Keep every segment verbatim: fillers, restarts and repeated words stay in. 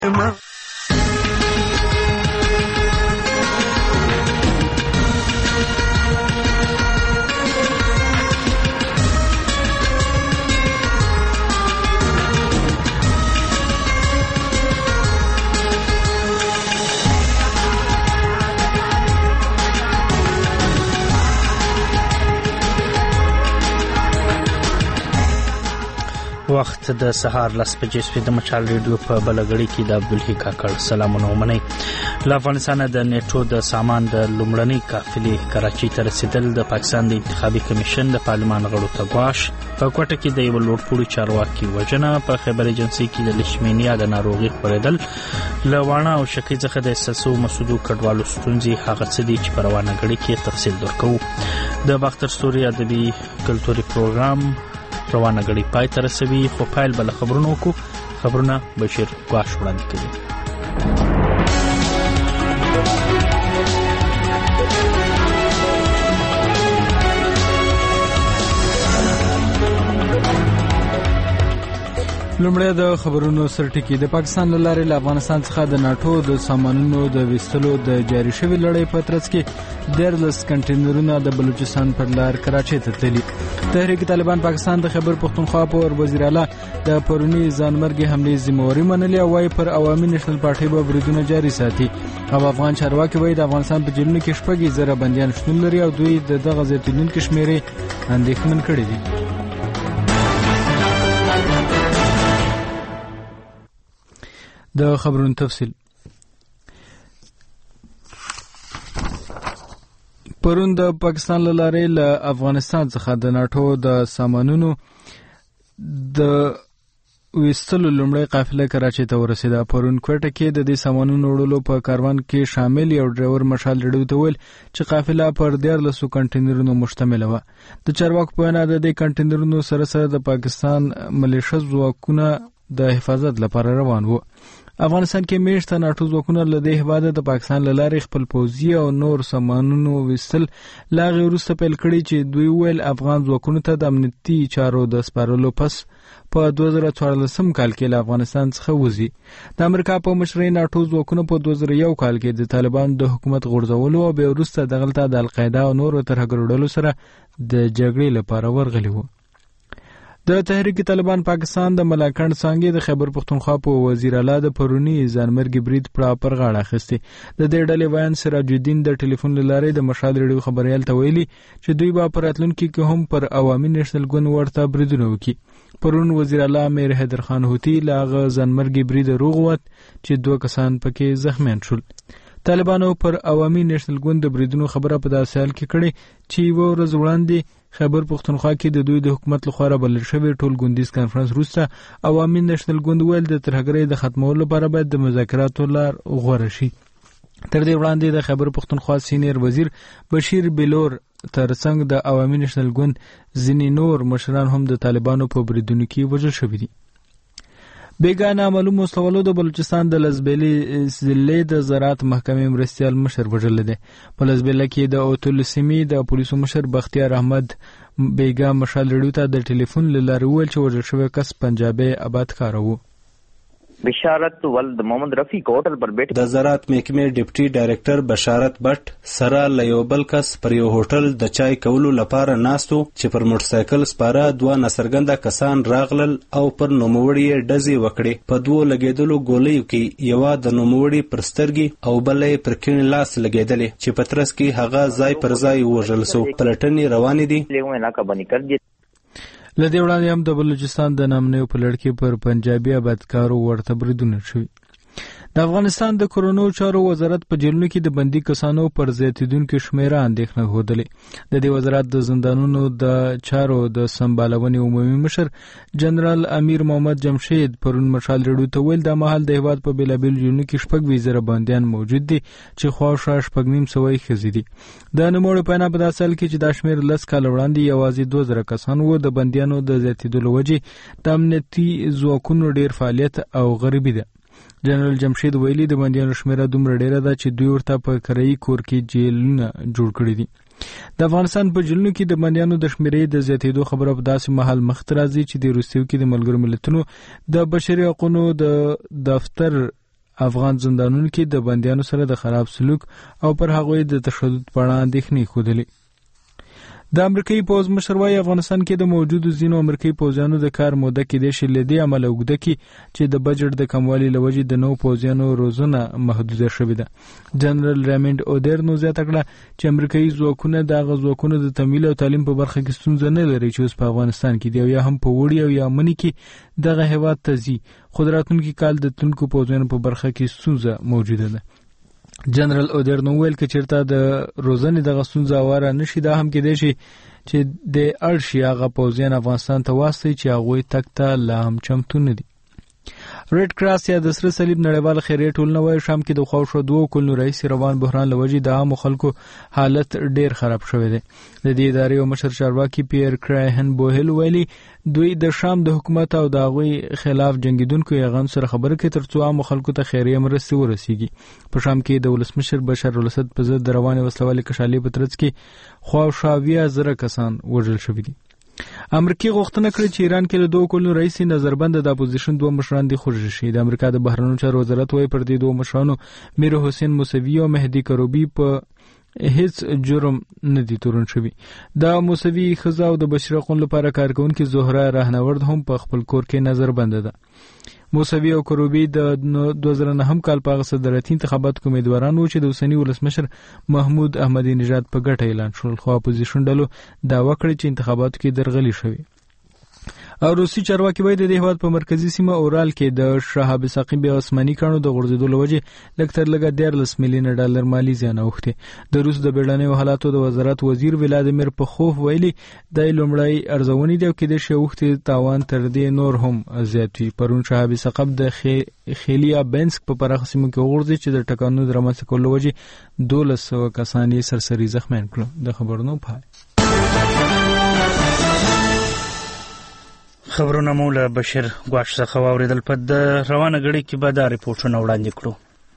وخت د سهار لس بجې سوي د مچال ریډیو په بلګړی کې د عبدالحی کاکړ سلامونه ومنئ. له افغانستان د نیټو د سامان د لومړنۍ قافلې کراچۍ ته رسیدل د پاکستان د انتخابي کمیشن د پارلمان غړو ته ګواښ. په کوټه کې د یو لوړپوړي چارواکي وژنه. په خیبر ایجنسي کې د لیشمینیا د ناروغي خپرېدل. له واڼه او شکی څخه د سسو مسودو کډوالو ستونزې هغه څه دي چې په روانه غړي کې تفصیل درکوو. د باختر ستوري ادبي کلتوري پروګرام روانه غړي پای ته رسوي، خو پایل بل خبرونه کو خبرونه بشیر ګواښ وړاندې کوي. لومړی د خبرونو سرټکی. د پاکستان لارې له افغانستان څخه د ناټو د سامانونو د ویستلو د جاري شوی لړۍ په ترڅ کې دیرلس کنټینرونه د بلوچستان پر لار کراچۍ ته تللي. تحریک طالبان پاکستان د خیبر پختونخوا پر وزیر اعلی د پرونی ځانمرګي حملې ذمہواری منلې او وايي پر عوامي نېشنل پارټي به بریدونه جاري ساتي. او افغان چارواکي وايي د افغانستان په جیلونو کې شپږ زره بنديان شتون لري او دوی د دغه زیاتونکو شمیرې اندېښمن کړي دي. د خبرونو تفصیل. پرون د پاکستان لارې له افغانستان څخه د ناټو د سامانونو د ویستلو لومړی قافله کراچۍ ته ورسېده. پرون کوټه کې د دې سامانونو وړلو په کاروان کې شامل یو ډرایور مشال ریډیو ته ویل چې قافله پر دیارلسو کنټینرونو مشتمله وه. د چارواکو په وینا د دې کنټینرونو سره سره د پاکستان ملیشه ځواکونه د حفاظت لپاره روان وو. افغانستان کې میشته ناټو ځواکونه له دې هیواده د پاکستان له لارې خپل پوځي او نور سامانونو ویستل لا غیر وروسته پیل کړي چې دوی ویل افغان ځواکونو ته د امنیتي چارو د سپارلو پس په دوه زره څوارلسم کال کې له افغانستان څخه وځي. د امریکا په مشرۍ ناټو ځواکونه په دوه زره یو کال کې د طالبان د حکومت غورځولو او بیا وروسته دغلته د القاعده او نورو ترهګرو ډلو سره د جګړې لپاره ورغلي وو. د تحریک طالبان پاکستان د ملاکنډ څانګې د خیبر پختونخوا په وزیر اعلی د پرونی ځانمرګي برید پر غاړه اخیستي. د دې ډلې ویان سراج الدین د ټلیفون له لارې د مشال ریډیو خبريال ته ویلي چې دوی به په راتلونکي کې هم پر عوامي نېشنل ګوند ورته بریدونه وکړي. پرون وزیر اعلی امیر حیدر خان هوتی له هغه ځانمرګي برید روغ ووت چې دوه کسان پکې زخمیان شول. طالبانو پر عوامي نېشنل ګوند د بریدونو خبره په داسې حال کې کړې چې یوه ورځ وړاندې خیبر پختونخوا کې د دوی د حکومت لخوا بلل شوی ټول ګوندیز کانفرنس وروسته عوامي نېشنل ګوند ویل د ترهګرۍ د ختمولو لپاره باید د مذاکراتو لار غوره شي. تر دې وړاندې د خیبر پختونخوا سینیر وزیر بشیر بلور ترڅنګ د عوامي نېشنل ګوند ځینې نور مشران هم د طالبانو په بریدونو کې وژل شوي دي. بیگانه معلوم مستولو د بلوچستان د لزبیلی ضلع د زراعت محکمې مرستیال مشر وژل دي. په لزبیله کې د اوتل سیمې د پولیسو مشر بختیار احمد بیگا مشال ریډیو ته د ټلیفون له لارې وویل چې وژل شوی کس پنجابی آباد ښکاره و. بشارت ولد محمد رفیق هوټل پر بیٹھ د زراعت محکمې ډیپټي ډایریکټر بشارت بټ سره له یو بل کس پر یو هوټل د چای کولو لپاره ناستو چې پر موټر سایکل سپاره دوه ناڅرګنده کسان راغلل او پر نوموړي ډزې وکړې. په دوه لګیدلو ګولیو کې یوه د نوموړي پر سترګې او بلې پر کیڼ لاس لګیدلې چې په ترڅ کې هغه ځای پر ځای ووژل سو. پلټنې روانې دي. له دې وړاندې هم د بلوچستان د نامنیو په لړ کې پر پنجابي آبادکارو ورته بریدونه شوي. د افغانستان د کورونو چارو وزارت په جیلونو کې د بندي کسانو پر زیاتیدونکو شمیره اندېښنه ښودلې. د دې وزارت د زندانونو د چارو د سمبالونې عمومي مشر جنرال امیر محمد جمشید پرون مشال ریډیو ته ویل د مهال د هیواد په بیلابیلو جیلونو کې شپږ ویشت زره بندیان موجود دي چې خواوشا شپږ نیم سوه یې ښځې دي. د نوموړي په وینا په داسې حال کې چې دا شمېر لس کاله وړاندې یوازې دوه زره کسان وو، د بندیانو د زیاتېدو له وجې د امنیتي ځواکونو ډېر فعالیت او غریبي ده. جنرال جمشید ویلي د بندیانو شمیره دومره ډیره ده چې دوی ورته په کرایي کور کې جیلونه جوړ کړي دي. د افغانستان په جیلونو کې د بندیانو د شمیرې د زیاتېدو خبره په داسې مهال مخته راځي چې د روسیې کې د ملګرو ملتونو د بشري حقوقو د دفتر افغان زندانونو کې د بندیانو سره د خراب سلوک او پر هغوی د تشدد په اړه اندېښنې ښودلې. د امریکایي پوځ مشر وايي افغانستان کې د موجودو ځینو امریکایي پوځیانو د کار موده کېدای شي له دې امله اوږده کړي چې د بجټ د کموالي له وجې د نوو پوځیانو روزنه محدوده شوې ده. جنرال ریمنډ اودرنو زیاته کړه چې امریکایي ځواکونه د هغه ځواکونو د تمویل او تعلیم په برخه کې ستونزه نه لري چې اوس په افغانستان کې دي او یا هم په وړي او یا مني کې دغه هېواد ته ځي، خو د راتلونکي کال د تلونکو پوځیانو په برخه کې ستونزه موجوده ده. جنرال اودرنو ویل که چېرته د روزنې دغه ستونزه هواره نه شي، دا هم کېدای شي چې د اړ شي هغه پوځیان افغانستان ته واستوي چې هغوی تګ ته لا هم چمتو نه دي. ریډ کراس یا د سره صلیب نړیواله خیریه ټولنه وایي شام کې د خواوشا دوه کلونو راهیسې روان بحران له وجې د عامو خلکو حالت ډیر خراب شوی دی. د دې ادارې یو مشر چارواکي پیر کرایهن بوهل ویلي دوی د شام د حکومت او د هغوی خلاف جنګیدونکو یاغانو سره خبرې کوي تر څو عامو خلکو ته خیریه مرستې ورسیږي. په شام کې د ولسمشر بشار الاسد په ضد د روانې وسلوالې کشالۍ په ترڅ کې خواوشا اویا زره کسان وژل شوي دي. امریکا غوښتنه کړې چې ایران کې له دوه کلونو راهیسې نظربند د اپوزیشن دوه مشران دي خوشی شي. د امریکا د بهرنیو چارو وزارت وايي پر دې دوه مشرانو میر حسین موسوي او مهدي کروبي په هیڅ جرم نه دي تورن شوي. د موسوي ښځه او د بشیر اخوند لپاره کارکونکې زهره راهنورد هم په خپل کور کې نظربند ده. موسوي او کروبي د دوه زره نهم کال په هغه صدارتي انتخاباتو کې امیدواران وو چې د اوسني ولسمشر محمود احمدي نژاد په ګټه اعلان شول، خو اپوزیشن ډلو دعوه کړې چې انتخاباتو کې درغلي شوې. او روسي چارواکي وایي د دې هېواد په مرکزي سیمه اورال کې د شهاب ثاقب آسماني کاڼو د غورځېدو له وجې لږ تر لږه دیارلس میلیونه ډالر مالي زیان اوښتی. د روس د بیړنیو حالاتو د وزارت وزیر ولادیمیر پخوف ویلي دا لومړی ارزونې دي او کېدای شي اوښتي تاوان تر دې نور هم زیات وي. پرون شهاب ثاقب د خیلیا بینسک په پراخه سیمو کې وغورځېد چې د ټکانونو د رامنځته کولو له وجې دولس سوه کسان یې سرسري زخمیان کړل. د خبرونو پای. خبرونه مو له بشیر ګواښ څخه واورېدل. په د روانه غړي کې به دا ریپورټونه وړاندې کړو.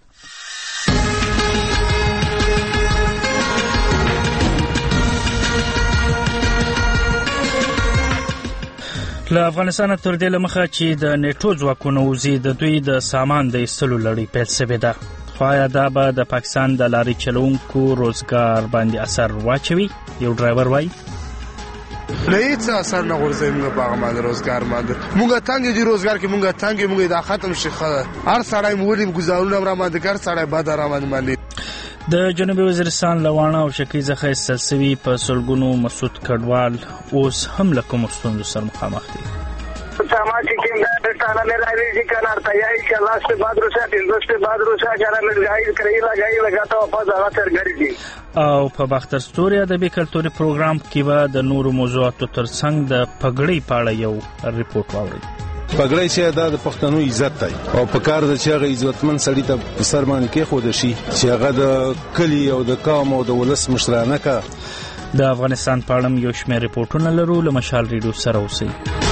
له افغانستانه تر دې له مخه چې د نیټو ځواکونه وځي د دوی د سامان د ایستلو لړۍ پیل شوې ده، خو آیا دا به د پاکستان د لارې چلوونکو روزګار باندې اثر واچوي؟ یو ډرایور وایي نه هیڅ اثر نه غورځي موږ په هغه باندې روزګار باندې موږ تنګ دي روزګار کې موږ تنګ موږ دا ختم شي خله هر سړی مولي گزارونه را باندې کار سړی باد را باندې. د جنوبي وزیرستان لوانه او شکی څخه سلسوي په سلګونو مسعود کډوال اوس هم له کوم ستونزو سره مخامخ دي. सामाजिक केंद्र में राइज करना तैयारी के लास्ट बाद रोसा दिलदस्त बाद रोसा जरा में गाइड करी लगाई लगाता वापस आवा تر غړي دي. او په باختر ستوري ادبي کلتوري پروګرام کې به د نورو موضوعاتو ترڅنګ د پګړۍ په اړه یو ریپورت واورئ. پګړۍ چې دا د پښتنو عزت دی او په کار د چې هغه عزتمن سړی ته په سر باندې کې خو د شي چې هغه د کلی او د قوم او د ولس مشرانه کا. د افغانستان په اړه یو شمېر ریپورتونه لرو. له مشال ریډیو سره اوسئ.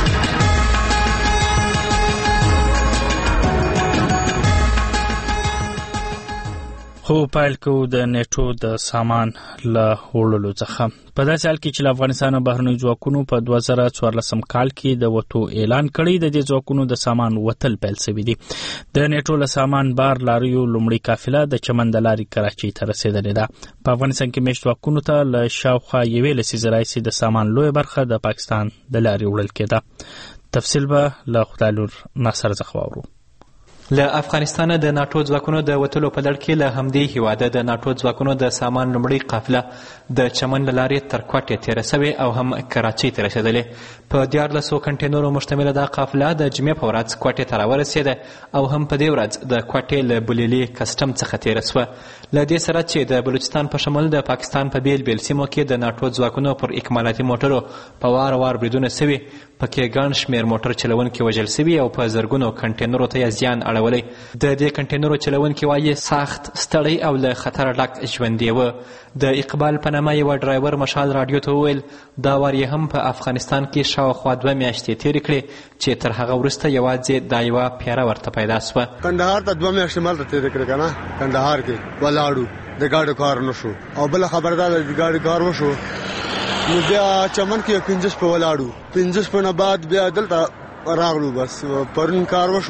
خو پایل کو د نیټو د سامان له وړلو څخه په داسې حال کې چې افغانستان بهرنیو ځواکونو په دوه زره څوارلسم کال کې د وټو اعلان کړی د دې ځواکونو د سامان وتل پیل شوی دی. د نیټو له سامان بار لاریو لومړی قافله د چمن د لارې کراچۍ ته رسیدلې ده. په افغانستان کې میشت ځواکونو ته له شاوخوا یوې لسیزې راهیسې د سامان لویه برخه د پاکستان د لارې وړل کېده. تفصیل به له خدایلور ناصر څخه واورو. له افغانستان د ناټو ځواکونو د وتلو په لړ کې له همدې هیواده د ناټو ځواکونو د سامان لومړۍ قافله د چمن له لارې تر کوټې تېره سوې او هم کراچۍ ته رسېدلې. په دیارلسو کنټینرو مشتمله دا قافله د جمعې په ورځ کوټې ته راورسېده او هم په دې ورځ د کوټې له بولیلې کسټم څخه تېره سوه. له دې سره چې د بلوچستان په شمول د پاکستان په بیل بیل سیمو کې د ناټو ځواکونو پر اکمالاتي موټرو په وار وار بریدونه سوي، پکې ګڼ شمېر موټر چلونکي وژل سوي او په زرګونو کنټینرو ته یې زیان اړولی. د دې کنټینرو چلونکي وایي سخت ستړی او له خطره ډک ژوند یې و. د اقبال په نامه یوه ډرایور مشال راډیو ته وویل دا وار یې هم په افغانستان کې شاوخوا دوه میاشتې تېرې کړې چې تر هغه وروسته یوازې دا یوه پیره ورته پیدا سوه. کندهار ته دوه میاشتې مالته تېرې کړې که نه، کندهار کې ولاړو د ګاډو کار نه شو او بله خبره دا ده د ګاډو کار وشو نو بیا چمن کې پنځه شپې ولاړو، پنځه شپې نه بعد بیا دلته راغلو. بس پرون کار وشو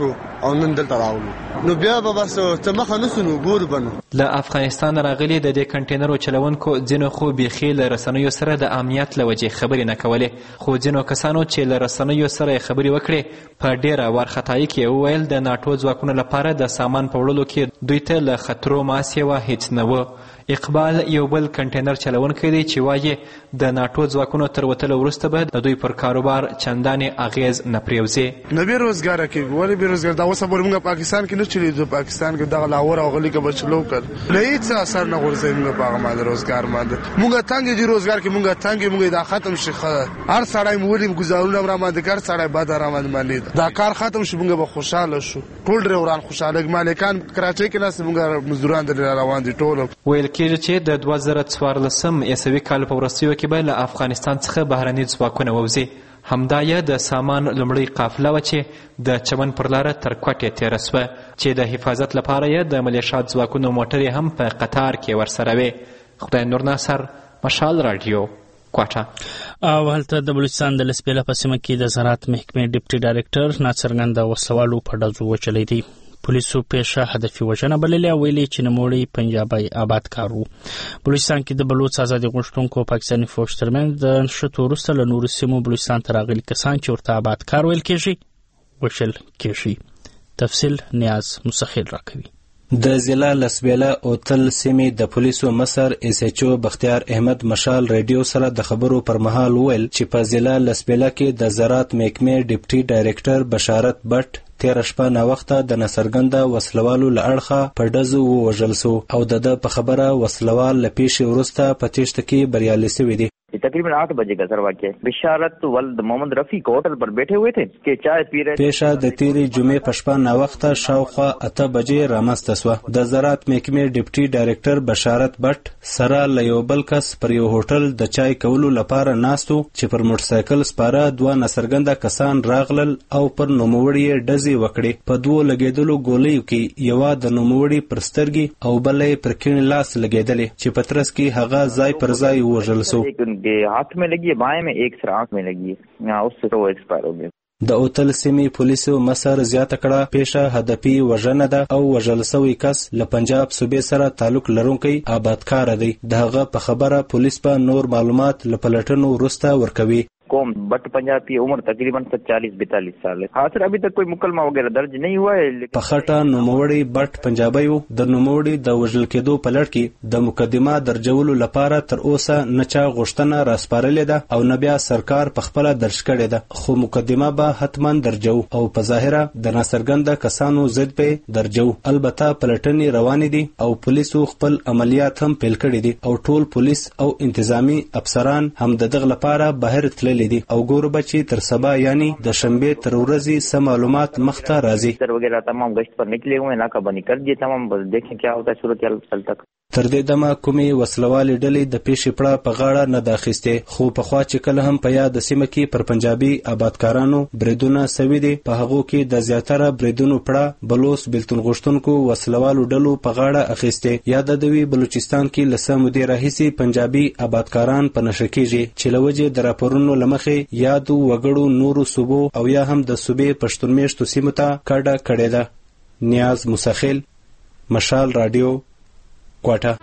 او نن دلته راغلو نو بیا به بس ته مخه نسو نو ګور بنو. له افغانستان راغلي د دې کنټینرو چلونکو ځینو خو بیخي له رسنیو سره د امنیت له وجې خبرې نه کولې، خو ځینو کسانو چې له رسنیو سره خبرې وکړې په ډېره وارخطایي کې وویل د ناټو ځواکونو لپاره د سامان په وړلو کې دوی ته له خطرو ماسیوه هیڅ نه و. اقبال یو بل کنټینر چلونکی دی چې وایي د ناټو ځواکونو تر وتلو وروسته به د دوی پر کاروبار چندانې اغیز نه پرېوځي. نه بېروزګاره کېږو، ولې بېروزګار دا اوسه پورې موږ پاکستان کې نه چلېږو. پاکستان کې دغه لاهور او غلي کې به چلو کړ له هېڅ اثر نه غورځوي موږ په هغه باندې روزګار باندې. موږ تنګ یې روزګار کې موږ تنګ یې موږ دا ختم شي. هر سړی مو ولي ګزارونه هم راباندې کړ، سړی بد راباندې باندې دا کار ختم شي موږ به خوشحاله شو. ټول ډریوران خوشحاله، مالکان کراچۍ کې ناست، موږ مزدوران دلته روان دي ټول. ویل کېږي چې د دوه زره څوارلسم عیسوي کال په وروستیو کې به له افغانستان څخه بهرني ځواکونه ووځي. همدا یې د سامان لومړۍ قافله وه چې د چمن پر لاره تر کوټې تېره سوه، چې د حفاظت لپاره یې د ملیشات ځواکونو موټرې هم په قطار کې ورسره وې. خدای نور ناصر، مشال راډیو، کوټه. او هلته د بلوچستان د لسبیله په سیمه کې د زراعت محکمې ډیپټي ډایرکټر ناڅرګنده وسلوالو په ډزو وچلی دی. پولیسو پیشه هدفي وژنه بللې او ویلي چې نوموړی پنجابی آبادکار و. بلوچستان کې د بلوچ ازادي غوښتونکو پاکستاني فوج ترمنځ د نښتو وروسته له نورو سیمو بلوچستان ته راغلي کسان چې ورته آبادکار ویل کېږي وشل کېږي. تفصیل نیاز مسخیل راکوي. د ضلع لسبیله اوتل سیمې د پولیسو مصر ایس ایچ او بختیار احمد مشال ریډیو سره د خبرو پر مهال ویل چې په ضلع لسبیله کې د زراعت محکمې ډیپټي ډایرکټر بشارت بټ تېره شپه ناوخته د ناڅرګنده وسلوالو له اړخه په ډزو ووژل سو او د ده په خبره وسلوال له پیښې وروسته په تیښته کې بریالي سوي دي. تقریباً आठ बजे का सर वाक्य बशारत वल्द मोहम्मद रफीक होटल पर बैठे हुए थे कि चाय पी रहे. پیښه د تیرې جمعې په شپه ناوخته شاوخوا اته بجې رامنځته سوه. د زراعت محکمې ډیپټي ډایرکټر بشارت بټ سره له یو بل کس پر یو هوټل د چای کولو لپاره ناستو چې پر موټرسایکل سپاره دوه ناڅرګنده کسان راغلل او پر نوموړي یې ډزې وکړې. په دوو لګېدلو ګولیو کې یوه د نوموړي پر سترګې او بله یې پر کیڼ لاس لګېدلې چې په ترڅ کې هغه ځای پر ځای ووژل سو. हाथ में लगी है, बाएं में एक सर आंख में लगी है, उससे तो वो एक्सपायर हो गया. د اوتل سیمې پولیسو مصر زیاته کړه پیښه هدفي وژنه ده او وژل سوی کس له پنجاب صوبې سره تعلق لرونکی آبادکار دی. د هغه په خبره پولیس په نور معلومات له پلټنو وروسته ورکوي. कौम बट पंजाब की उम्र तकरीबन चालीस बैतालीस साल है. हाँ सर, अभी तक कोई मुकदमा वगैरह दर्ज नहीं हुआ है. په خټه نوموړی بټ پنجابی و. د نوموړي د وژل کېدو په لړ کې د مقدمه درجولو لپاره تر اوسه نه چا غوښتنه راسپارلې ده او نه بیا سرکار په خپله درج کړې ده، خو مقدمه به حتما درجو او په ظاهره د ناڅرګنده کسانو ضد به درجو. البته پلټنې روانې دي او پولیسو خپل عملیات هم پیل کړي دي او ټول پولیس او انتظامی افسران هم د دغه لپاره بهر تللي دي او ګورو به چې تر سبا یعنی د شنبې تر ورځې څه معلومات مخته راځي. وغیرہ تمام گشت پر نکلے ہوئے ناکہ بندی کر دیے تمام، بس دیکھیں کیا ہوتا ہے صورتحال کل تک. تر دې دمه کومې وسلوالې ډلې د پیښې پړه په غاړه نه ده اخیستې، خو پخوا چې کله هم په یاد سیمه کې پر پنجابي آبادکارانو بریدونه سوي دي، په هغو کې د زیاتره بریدونو پړه بلوچ بېلتون غوښتونکو وسلوالو ډلو په غاړه اخیستې. یاد د دوی بلوچستان کې له څه مودې راهیسې پنجابي آبادکاران په نښه کېږي چې له وجې د راپورونو له مخې یادو وګړو نورو صوبو او یا هم د صوبې پښتون میشتو سیمو ته کډه کړې ده. نیاز مسخیل، مشال راډیو، کوټه.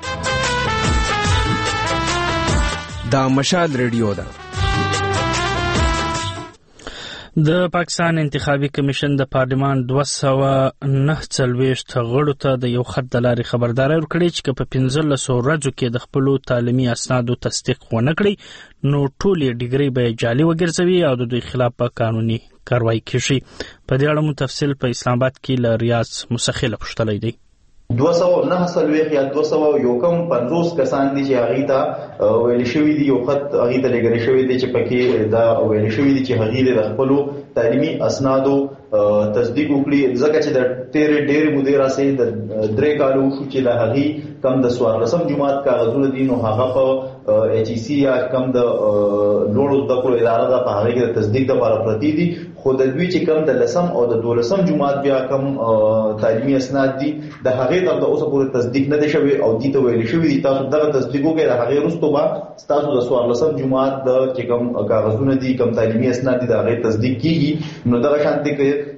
دا مشال ریډیو ده. د پاکستان انتخابي کمیشن د پارلیمان دوه سوه نهه څلوېښت غړو ته د یو خط د لارې خبرداری ورکړې چې که په پنځلسو ورځو کې د خپلو تعلیمي اسنادو تصدیق ونه کړي نو ټولې ډیګرۍ به یې جعلي وګرځوي او د دوی خلاف به قانوني کاروایي کیږي. په دې اړه مو تفصیل په اسلام آباد کې له ریاض مسخیل پوښتلی دی. دوه سوه نهه څلوېښت یا دوه سوه یو کم پنځوس کسان دي چې هغې ته ویل شوي دي، یو خط هغې ته لېږلی شوی دی چې پکې دا ویل شوي دي چې هغې د خپلو تعلیمي اسنادو تصدیق وکړي، ځکه چې د تېرې ډېرې مودې راسې د درې کالو وشو چې د هغې کم د څوارلسم جماعت کاغذونه دي، نو هغه په ایچ ای سی یا کم د لوړو زده کړو اداره ده، په هغې کې د تصدیق دپاره پرتې دي. خو د دوی چې کم د لسم او د دولسم جماعت بیا کم تعلیمي اسناد دي د هغې تر د اوسه پورې تصدیق نه دی شوی او دې ته ویلي شوي دي تاسو دغه تصدیق وکړئ، د هغې وروسته به ستاسو د څوارلسم جماعت د چې کم کاغذونه دي، کم تعلیمي اسناد دي، د هغې تصدیق کېږي. نو دغه شانتې کې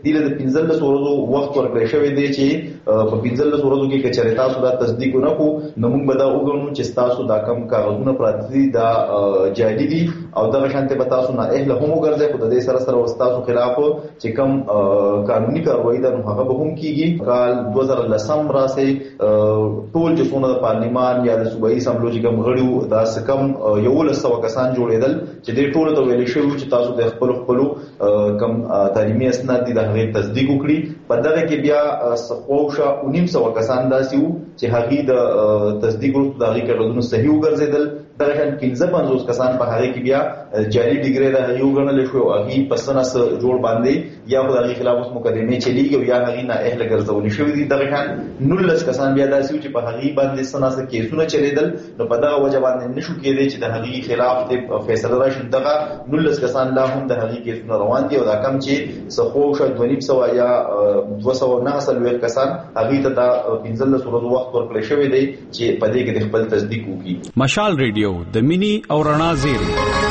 دله د پنځلس ورځو وخت ورکړی شوی دی چې په پنځلس ورځو کې که چېرې تاسو دا تصدیق ونه کړو نو موږ به دا وګڼو چې تاسو دا کم کاغذونه پراته دي دا جعلي دي او دغه شانتې به تاسو نااهله هم وګرځئ، خو د دې سره سره ستاسو خلاف چې کوم قانوني کاروایي ده نو هغه به هم کیږي. کال دوه زره لسم راسي ټول چې څونه د پارلیمان یا د صوبایي اسمبلو چې کوم غړي دا سکم یولس سوه کسان جوړېدل چې دې ټولو ته ویل شوي چې تاسو د خپلو خپلو کم تعلیمي اسناد دي د هغې تصدیق وکړي. په دغه کې بیا خواوشا اوه نیم سوه کسان داسې وو چې هغې د تصدیق وروسته د هغې کاغذونه صحیح وګرځېدل. دغه شان پنځه پنځوس کسان په هغې کې بیا جعلي ډیګرۍ د هغې وګڼلی شوې او هغې په څه نه څه جوړ باندې یا خو د هغې خلاف اوس مقدمې چلېږي او یا هغې نااهله ګرځولې شوي دي. دغه شان نولس کسان بیا داسې وو چې په هغې باندې څه نه څه کیسونه چلېدل، نو په دغه وجه باندې نشو کېدی چې د هغې خلاف د فیصله راشي. دغه نولس کسان لا هم د هغې کیسونه روان دي او دا کم چې څه خواوشا دوه نیم سوه یا دوه سوه نهه څلوېښت کسان هغې ته دا پنځلس ورځو وخت ورکړی شوی دی چې په دې کې د خپل تصدیق وکړي. مشال ریډیو د مینی او رڼا زیری.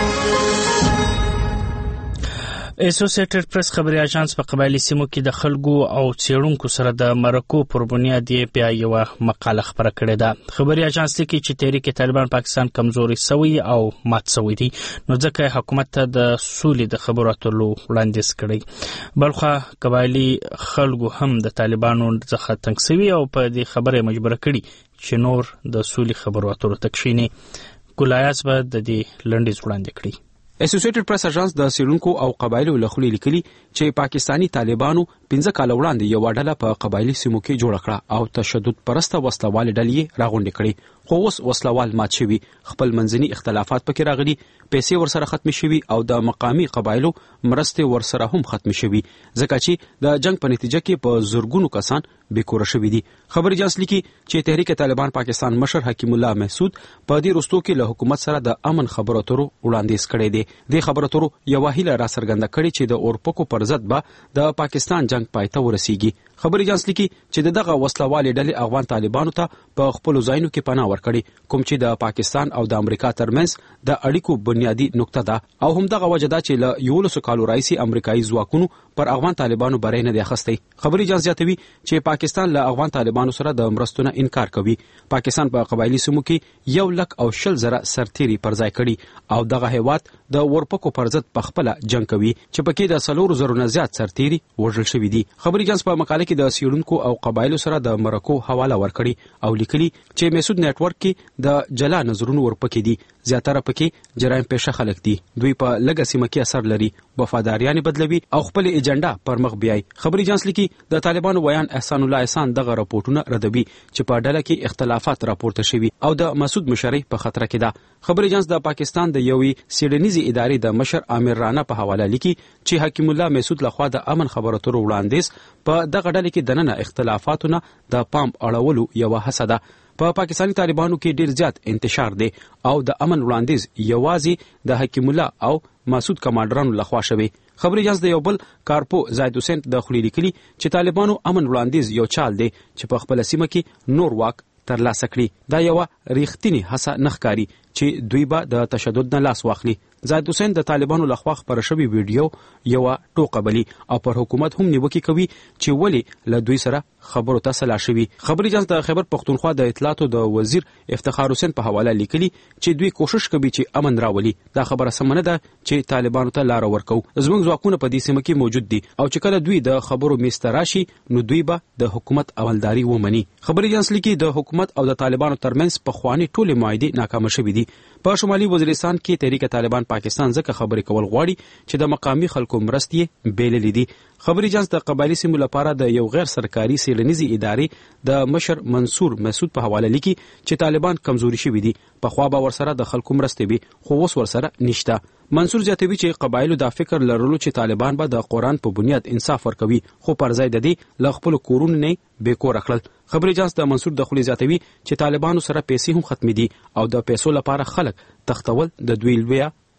اسوسییټډ پریس خبري اژانس په قبایلی سیمو کې د خلکو او څېړونکو سره د مرکو پر بنیاد یې بیا یوه مقاله خپره کړې ده. خبري اژانس لیکي چې تحریک طالبان پاکستان کمزوري سوی او مات سوی دی، نو ځکه حکومت ته د سولې د خبرو اترو وړاندیز کړی. بلخوا قبایلی خلکو هم د طالبانو څخه تنګ سوي او په دې خبره مجبوره کړي چې نور د سولې خبرو اترو ته کښیني. ګلایاس به د دې لنډیز وړاندې کړي. اسوسییټډ پریس اژانس د سیرونکو او قبایلو له خولې لیکلي چې پاکستانی طالبانو پنځه کاله وړاندې یو ډله په قبایلی سیمو کې جوړه کړه او تشدد پرسته وسلوال ډلې راغونډې کړې، خو اوس وسلوال مات شوي، خپل منځني اختلافات پکې راغلي، پیسې ورسره ختمې شوي او د مقامي قبایلو مرستې ورسره هم ختمې شوي، ځکه چې د جنگ په نتیجه کې په زرګونو کسان بیکوره شوي دي. خبر اجازه لیکي چې تحریک طالبان پاکستان مشر حکیم الله محسود په دې وروستو کې له حکومت سره د امن خبرو اترو وړاندیز کړی دی. د خبرو اترو یوه هیله را څرګنده کړې چې د اورپکو پر ضد به د پاکستان جنگ پای ته ورسیږي. خبر اجازه لیکي چې دغه وسلوالې ډلې افغان طالبانو ته په خپلو ځایونو کې پناه ورکړي، کوم چې د پاکستان او د امریکا ترمنځ د اړیکو بنیادی نقطه ده او همدغه وجه ده چې له یولسو کالو راهیسې امریکایي ځواکونو پر افغان طالبانو بری نه دی اخیستی. خبر اجازه زیاتوي چې پاکستان له افغان طالبانو سره د مرستو نه انکار کوي. پاکستان په قبایلی سیمو کې یو لک او شل زره سرتیري پر ځای کړي او دغه هیواد د ورپکو پر ضد په خپله جنګ کوي چې پکې د څلورو زرو نه زیات سرتیري وژل شوي دي. خبر اجازه په مقاله کې د سیړونکو او قبایلو سره د مرکو حواله ورکړي او لیکلي چې میسود نیټ ورک کې د جلا نظرونو ورپکې دي، زیاتره پکې جرایم پیشه خلک دي، دوی په لږه سیمه کې اثر لري، وفاداریان بدلوي او خپل ایجنډا پر مخ بیاي. خبر اجازه لیکي د طالبانو ویان احسان الله احسان دغه راپورټونه ردوي چې په ډله کې اختلافات راپورته شوي او د مسعود مشري په خطر کې ده. خبر اجازه د پاکستان د یوې سیډنیزي ادارې د مشر عامر رانا په حواله لیکي چې حکیم الله محسود لخوا د امن خبرو اترو وړاندیز په دغه ډله کې دننه اختلافاتونه د پام اړولو یوه هڅه ده. په پاکستاني طالبانو کې ډیر زیات انتشار دی او د امن وړاندیز یوازې د حکیم الله او مسعود کمانډرانو لخوا شوی. خبر اجازه د یو بل کارپو زاید حسین د خولې لیکلي چې طالبانو امن وړاندیز یو چال دی چې په خپل سیمه کې نور واک ترلاسه کړي. دا یوه ریښتینې هڅه نه ښکاري چې دوی به د تشدد نه لاس واخلي. زاید حسین د طالبانو لخوا خپره شوې ویډیو یوه ټوکه بلي او پر حکومت هم نیوکې کوي چې ولې له دوی سره خبرو ته سلا شوي. خبر اجازه د خیبر پښتونخوا د اطلاعاتو د وزیر افتخار حسین په حواله لیکلي چې دوی کوشش کوي چې امن راولي. دا خبره سمه نه ده چې طالبانو ته لاره ورکو. زموږ ځواکونه په دې سیمه کې موجود دي او چې کله دوی د خبرو میز ته راشي نو دوی به د حکومت عملداري ومني. خبر اجازه لیکي د حکومت او د طالبانو ترمنځ پخواني ټولې معاهدې ناکامه شوې دي. په شمالي وزیرستان کې تحریک طالبان پاکستان ځکه خبرې کول غواړي چې د مقامي خلکو مرستې بیللې دي. خبر اجازه د قبایلی سیمو لپاره د یو غیر سرکاري سیلنیزي ادارې د مشر منصور مسعود په حواله لیکي چې طالبان کمزوري شوي دي، پخوا به ورسره د خلکو مرستې وي خو اوس ورسره نشته. منصور زیاتوي چې قبایلو دا فکر لرلو چې طالبان به د قرآن په بنیاد انصاف ورکوي، خو پر ځای د دې له خپلو کورونو نه بیکوره کړل. خبر اجازه د منصور د خولې زیاتوي چې طالبانو سره پیسې هم ختمې دي او د پیسو لپاره خلک تختول د دوی لویه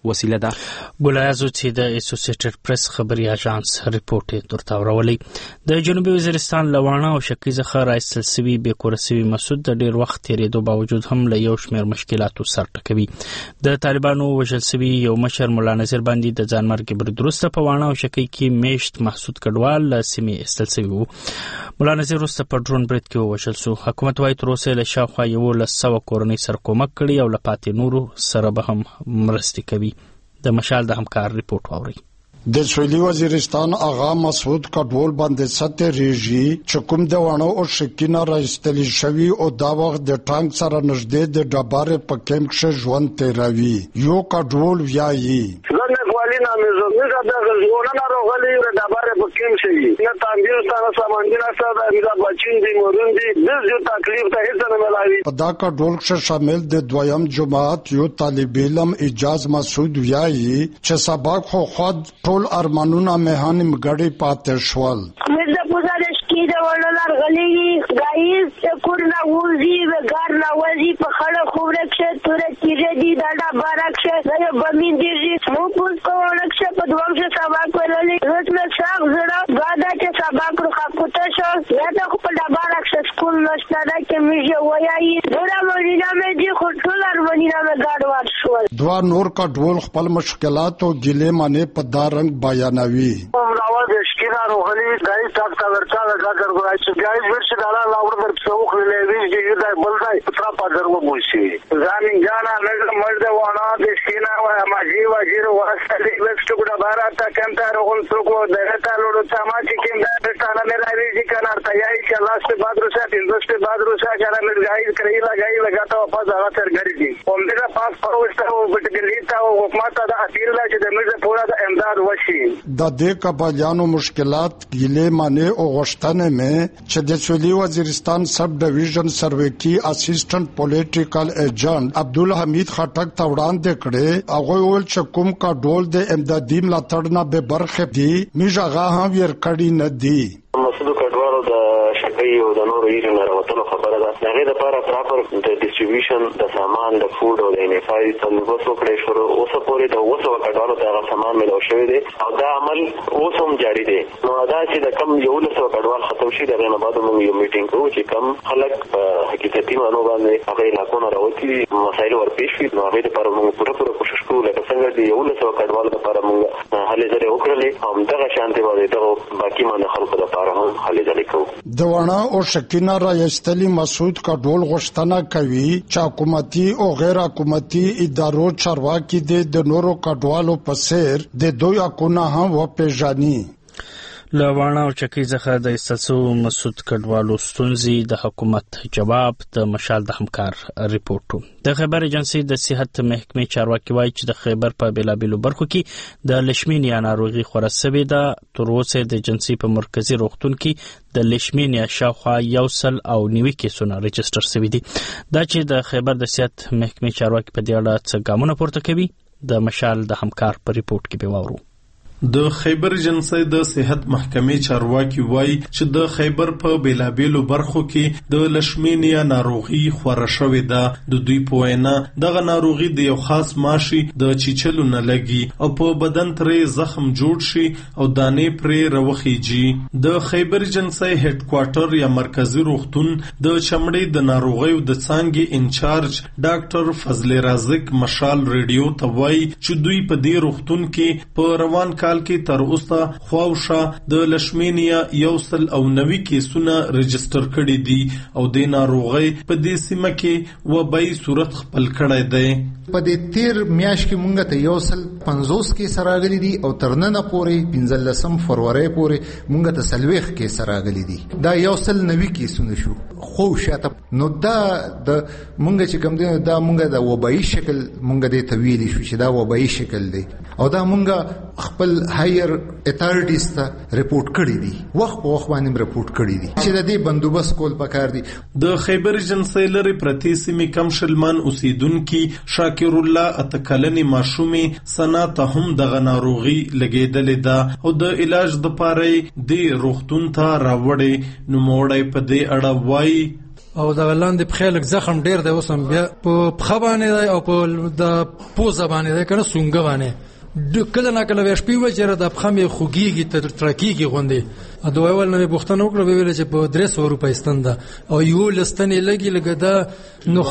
وسیله ده. ګلایزو چې د اسوسییټډ پریس خبري اژانس ریپورت یې درته اورولې. د جنوبي وزیرستان لوانه او شکی څخه رایستل سوي بې کوره سوي مسعود د ډیر وخت تیریدو باوجود هم له یو شمېر مشکلاتو سر ټکوي. د طالبانو وژل سوي یو مشر ملا نذیر باندې د ځانمرګ برید وروسته په وانه او شکی کې میشت محسود کډوال له سیمې ایستل سوي وو. ملا نذیر وروسته په ډرون برید کې ووژل شو. حکومت وايي تر اوسه له شاوخوا یولس سوه کورنۍ سره کومک کړي او له پاتې نورو سره به هم مرستې کوي. د مشال د همکار ریپورت واوري. د سویلي وزیرستان آغا مسعود کډوال باندې سته ریږي چې کوم د وانه او شکینه راستلی شوی او دا وخت د ټانک سره نږدې د ډبارې په کیمپ کې ژوند تیروي. یو کډوال ویایي لینا میزو میزا د غزونه نه راغلي د ډبارې په کیمپ شي نه تانګستانه سامانجنا سره د بچین دي مورون دي د یو تکلیف ته هیڅ نه ملاوي. په دا کډوال کې شامل د دویم جماعت یو طالب علم اجاز مسعود ویایي چې سبق خو خود ټول ارمانونه مهانه مګړې پاتې شول. مزه پوزا کی د ولر غلي غایز کورنا وزي وګار لا وزي په خړه خوره کې تور کیږي دي دا ډبارکشه زه بمین دي مو پوس کو ورکشه په دوام شه سبق وللې رسمه څنګه زړه غاډه چې سبق رو خپته شو یا ته په ډبارکشه سکول نشته دا کې میږي وایي زړه مړینه مې دي خو ټول ارمانونه مې ګاډوار شو. دوا نور کا ډول خپل مشکلات او ګیلې معنی په دارنګ بیانوي. راوځ شکینا روحلي دای تاک تا ورچا لگا کر گای چې ګایز ورشي دا لاوړ پر څوک لوي چې دا بلځای پترا پادر و موشي ځانین جانا نه مرده وانا د شکینا و ما جی و جیرو واسطه وسټو ګډه بارات کنتا روغل څوک دغه کالو سماجی کې د ستانه نه راوي چې کنار تیاری چې الله سے بعد روسا دوست بعد روسا چارا مل ګایز کړی لګای لګاته په ځا تر غړي دي هم دې پاس پروسته او بټګلیتا او حکومت دا اخیر لا چې د مزه پورا د امداد وشي. د دې قبایانو مشکلات ګیلې معنی او غشتنه میں چې د سویلي وزیرستان سب ډیویژن سروې کی اسسټنټ پولیټیکل ایجنټ عبدالحمید خټک ته وړاندې کړي. هغه ول چې کوم کا ډول د امدادي ملاتړ نه به برخه دي میژغه هم ور کړی نه دي. مسعود کډوالو د شکایي او د نورو ایرو نه راوتلو خبره ده. هغه د لپاره پراپر د ډیسټریبیوشن د سامان د فود او د ان اف آی تنظیم کړی شو. اوسه پورې د اوسه کډوالو ته سامان ملو شوی دی او دا عمل اوس هم جاری دی. نو دا چې د کم یو لسو کډوال ختم شي دغه نه بعد موږ یو میټینګ کوو چې کم خلک په حقیقتي معنی باندې هغه علاقو نه راوتي مسایل ورپېښ شي. نو هغه لپاره موږ پوره پوره کوشش کوو لکه څنګه چې یو لسو کډوال لپاره موږ هلې ځلې وکړلې هم دغه شانتي باندې دغه باقي باندې خلکو لپاره هم هلې ځلې کوو. د وانه او شکینه رایستلی مسعود کډوال غوښتنه کوي چې حکومتي او غیر حکومتي ادارو چارواکي د نورو کډوالو په څیر د دوی حقونه هم وپیژني. لوانه او چکی څخه د استاسو مسعود کډوالو ستونزې د حکومت جواب د مشال د همکار ریپورت. د خیبر ایجنسی د صحت محکمې چارواکي وایي چې د خیبر په بیلابیلو برخو کې د لیشمینیا ناروغي خورا سوي ده. تر اوسه د ایجنسی په مرکزی روغتون کې د لیشمینیا شاوخوا یو سل او نیوي کیسونه رجستر سوي دي. دا چې د خیبر د صحت محکمې چارواکي په دې اړه څه ګامونه پورته کوي د مشال د همکار په ریپورت کې به واورو. د خیبر ایجنسی د صحت محکمې چارواکي وایي چې د خیبر په بیلابیلو برخو کې د لیشمینیا ناروغي خوره شوې ده. د دوی په وینا دغه ناروغي د یو خاص ماشي د چیچلو نه لګي او په بدن ترې زخم جوړ شي او دانې پرې راوخیږي. د خیبر ایجنسی هډ کوارټر یا مرکزی روغتون د چمړې د ناروغیو د څانګې انچارج ډاکټر فضل رازق مشال ریډیو ته وایي چې دوی په دې روغتون کې په روان کال کې تر اوسه خواوشا د لیشمینیا یو سل او نوي کیسونه رجستر کړي دي او د ناروغي په دې سیمه کې وبای صورت خپل کړی دی. په دې تیر میاشت کې مونږ ته یو سل پنځوس کې سراغلي دي او ترننه پورې پنځلسم فروری پورې مونږ ته سلويخ کې سراغلي دي. دا یو سل نوي کیسونه شو. خو شاته نو دا د مونږ چې کوم دی دا مونږ د وبای شکل مونږ دې تویلی شو چې دا وبای شکل دی او دا مونږ خپل هایر اتارټیز ته ریپورت کړی دي. وخت په وخت باندې ریپورت کړی دي چې د دې بندوبست کول پکار دي. د خیبر ایجنسی لري پرتی سیمې کم شلمان اوسیدونکو شاکر الله اتکلنی ماشومې سنا ته هم دغه ناروغي لګیدلې ده او د علاج د پاره د روغتون ته راوړې. نو موړی په دې اړه وایي او د لاندې په خلک زخم ډیر دی، اوس هم بیا په پخه باندې دی او په د پوزه باندې دی کنه سونګه باندې کله نه کله شپې و چې د پخه مې خوږیږي تر ترکیږي غوندې. د اول نه بوختنه وکړه ویل چې په درې سوه روپۍ ستن ده او یو لستنې لګي لګه دا نو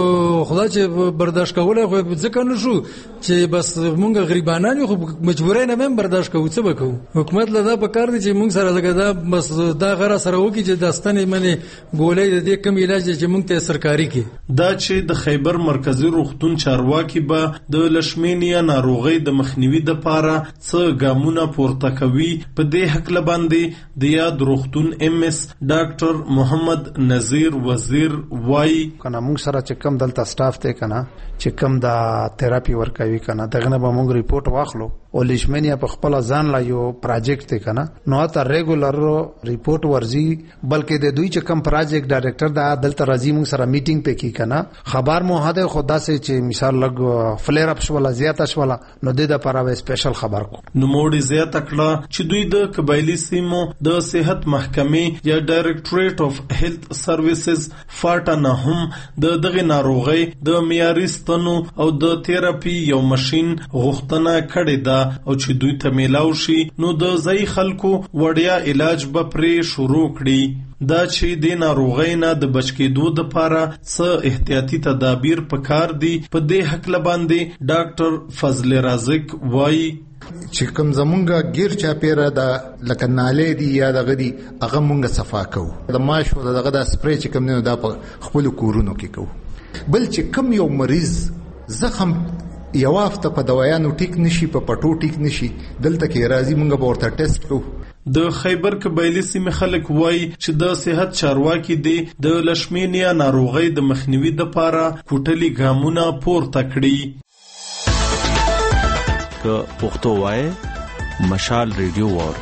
خدا چې برداشت کوله خو ځکه نه شو چې بس مونږ غریبانان یو مجبورای نه هم برداشت کوو. څه وکړو؟ حکومت له دا پکار دی چې مونږ سره لګه دا بس دا غره سره وکړي چې د ستنې منې ګولۍ د دې کم علاج چې مونږ ته سرکاري کې. دا چې د خیبر مرکزی روغتون چارواکي به د لشمینیا ناروغۍ د مخنیوي د پاره څه ګامونه پورته کوي، په دې حق باندې د یاد روغتون ام اس ډاکټر محمد نذیر وزیر وای کنه موږ سره چې کم دلته سټاف ته کنه چې کم دا تھراپي ورکوي کنه دغه نه به موږ ریپورت واخلو او لشمنیا په خپل ځان لا یو پروجیکټ ته کنه نو تا ریګولر ریپورت ورزي، بلکې د دوی چې کم پروجیکټ ډایریکټر دا دلته راځي موږ سره میټینګ په کې کنه خبر مو هدا خدا سي چې مثال لګ فلیر اپ شولا زیاته شولا نو د د لپاره سپیشل خبر کو نو موډي زیاته کړه چې دوی د قبایلی سیمو د صحت محکمې یا ډایریکټریټ اف هیلث سرویسز فاټا نه هم د دغه ناروغي د معیاري ستنو او د تھراپي یو ماشين غوښتنه کړې ده او چې دوی ته میلاو شي نو د ځای خلکو وړیا علاج به پرې شروع کړي. دا چې د ناروغۍ نه د بچ کېدو دپاره څه احتیاطي تدابیر پکار دي، په دې حق باندې ډاکټر فضل رازق وایي چې کوم زمونږه غیر چاپیره دا لکه نالې دي یا دغه دي هغه مونږه صفا کوو، د ماشو دغه د سپری چې کوم نه دا په خپل کورونو کې کوو. بل چې کوم یو مریض زخم یو هفته په دوايانو ټیک نشي په پټو ټیک نشي دلته کې راځي مونږ به ورته ټیسټ کوو. د خیبر قبایلی سیمې خلک وایي چې د صحت چارواکي دي د لشمینیا ناروغۍ د مخنیوي دپاره کوټلي ګامونه پورته کړي. که پښتو وایي مشال ریډیو وار.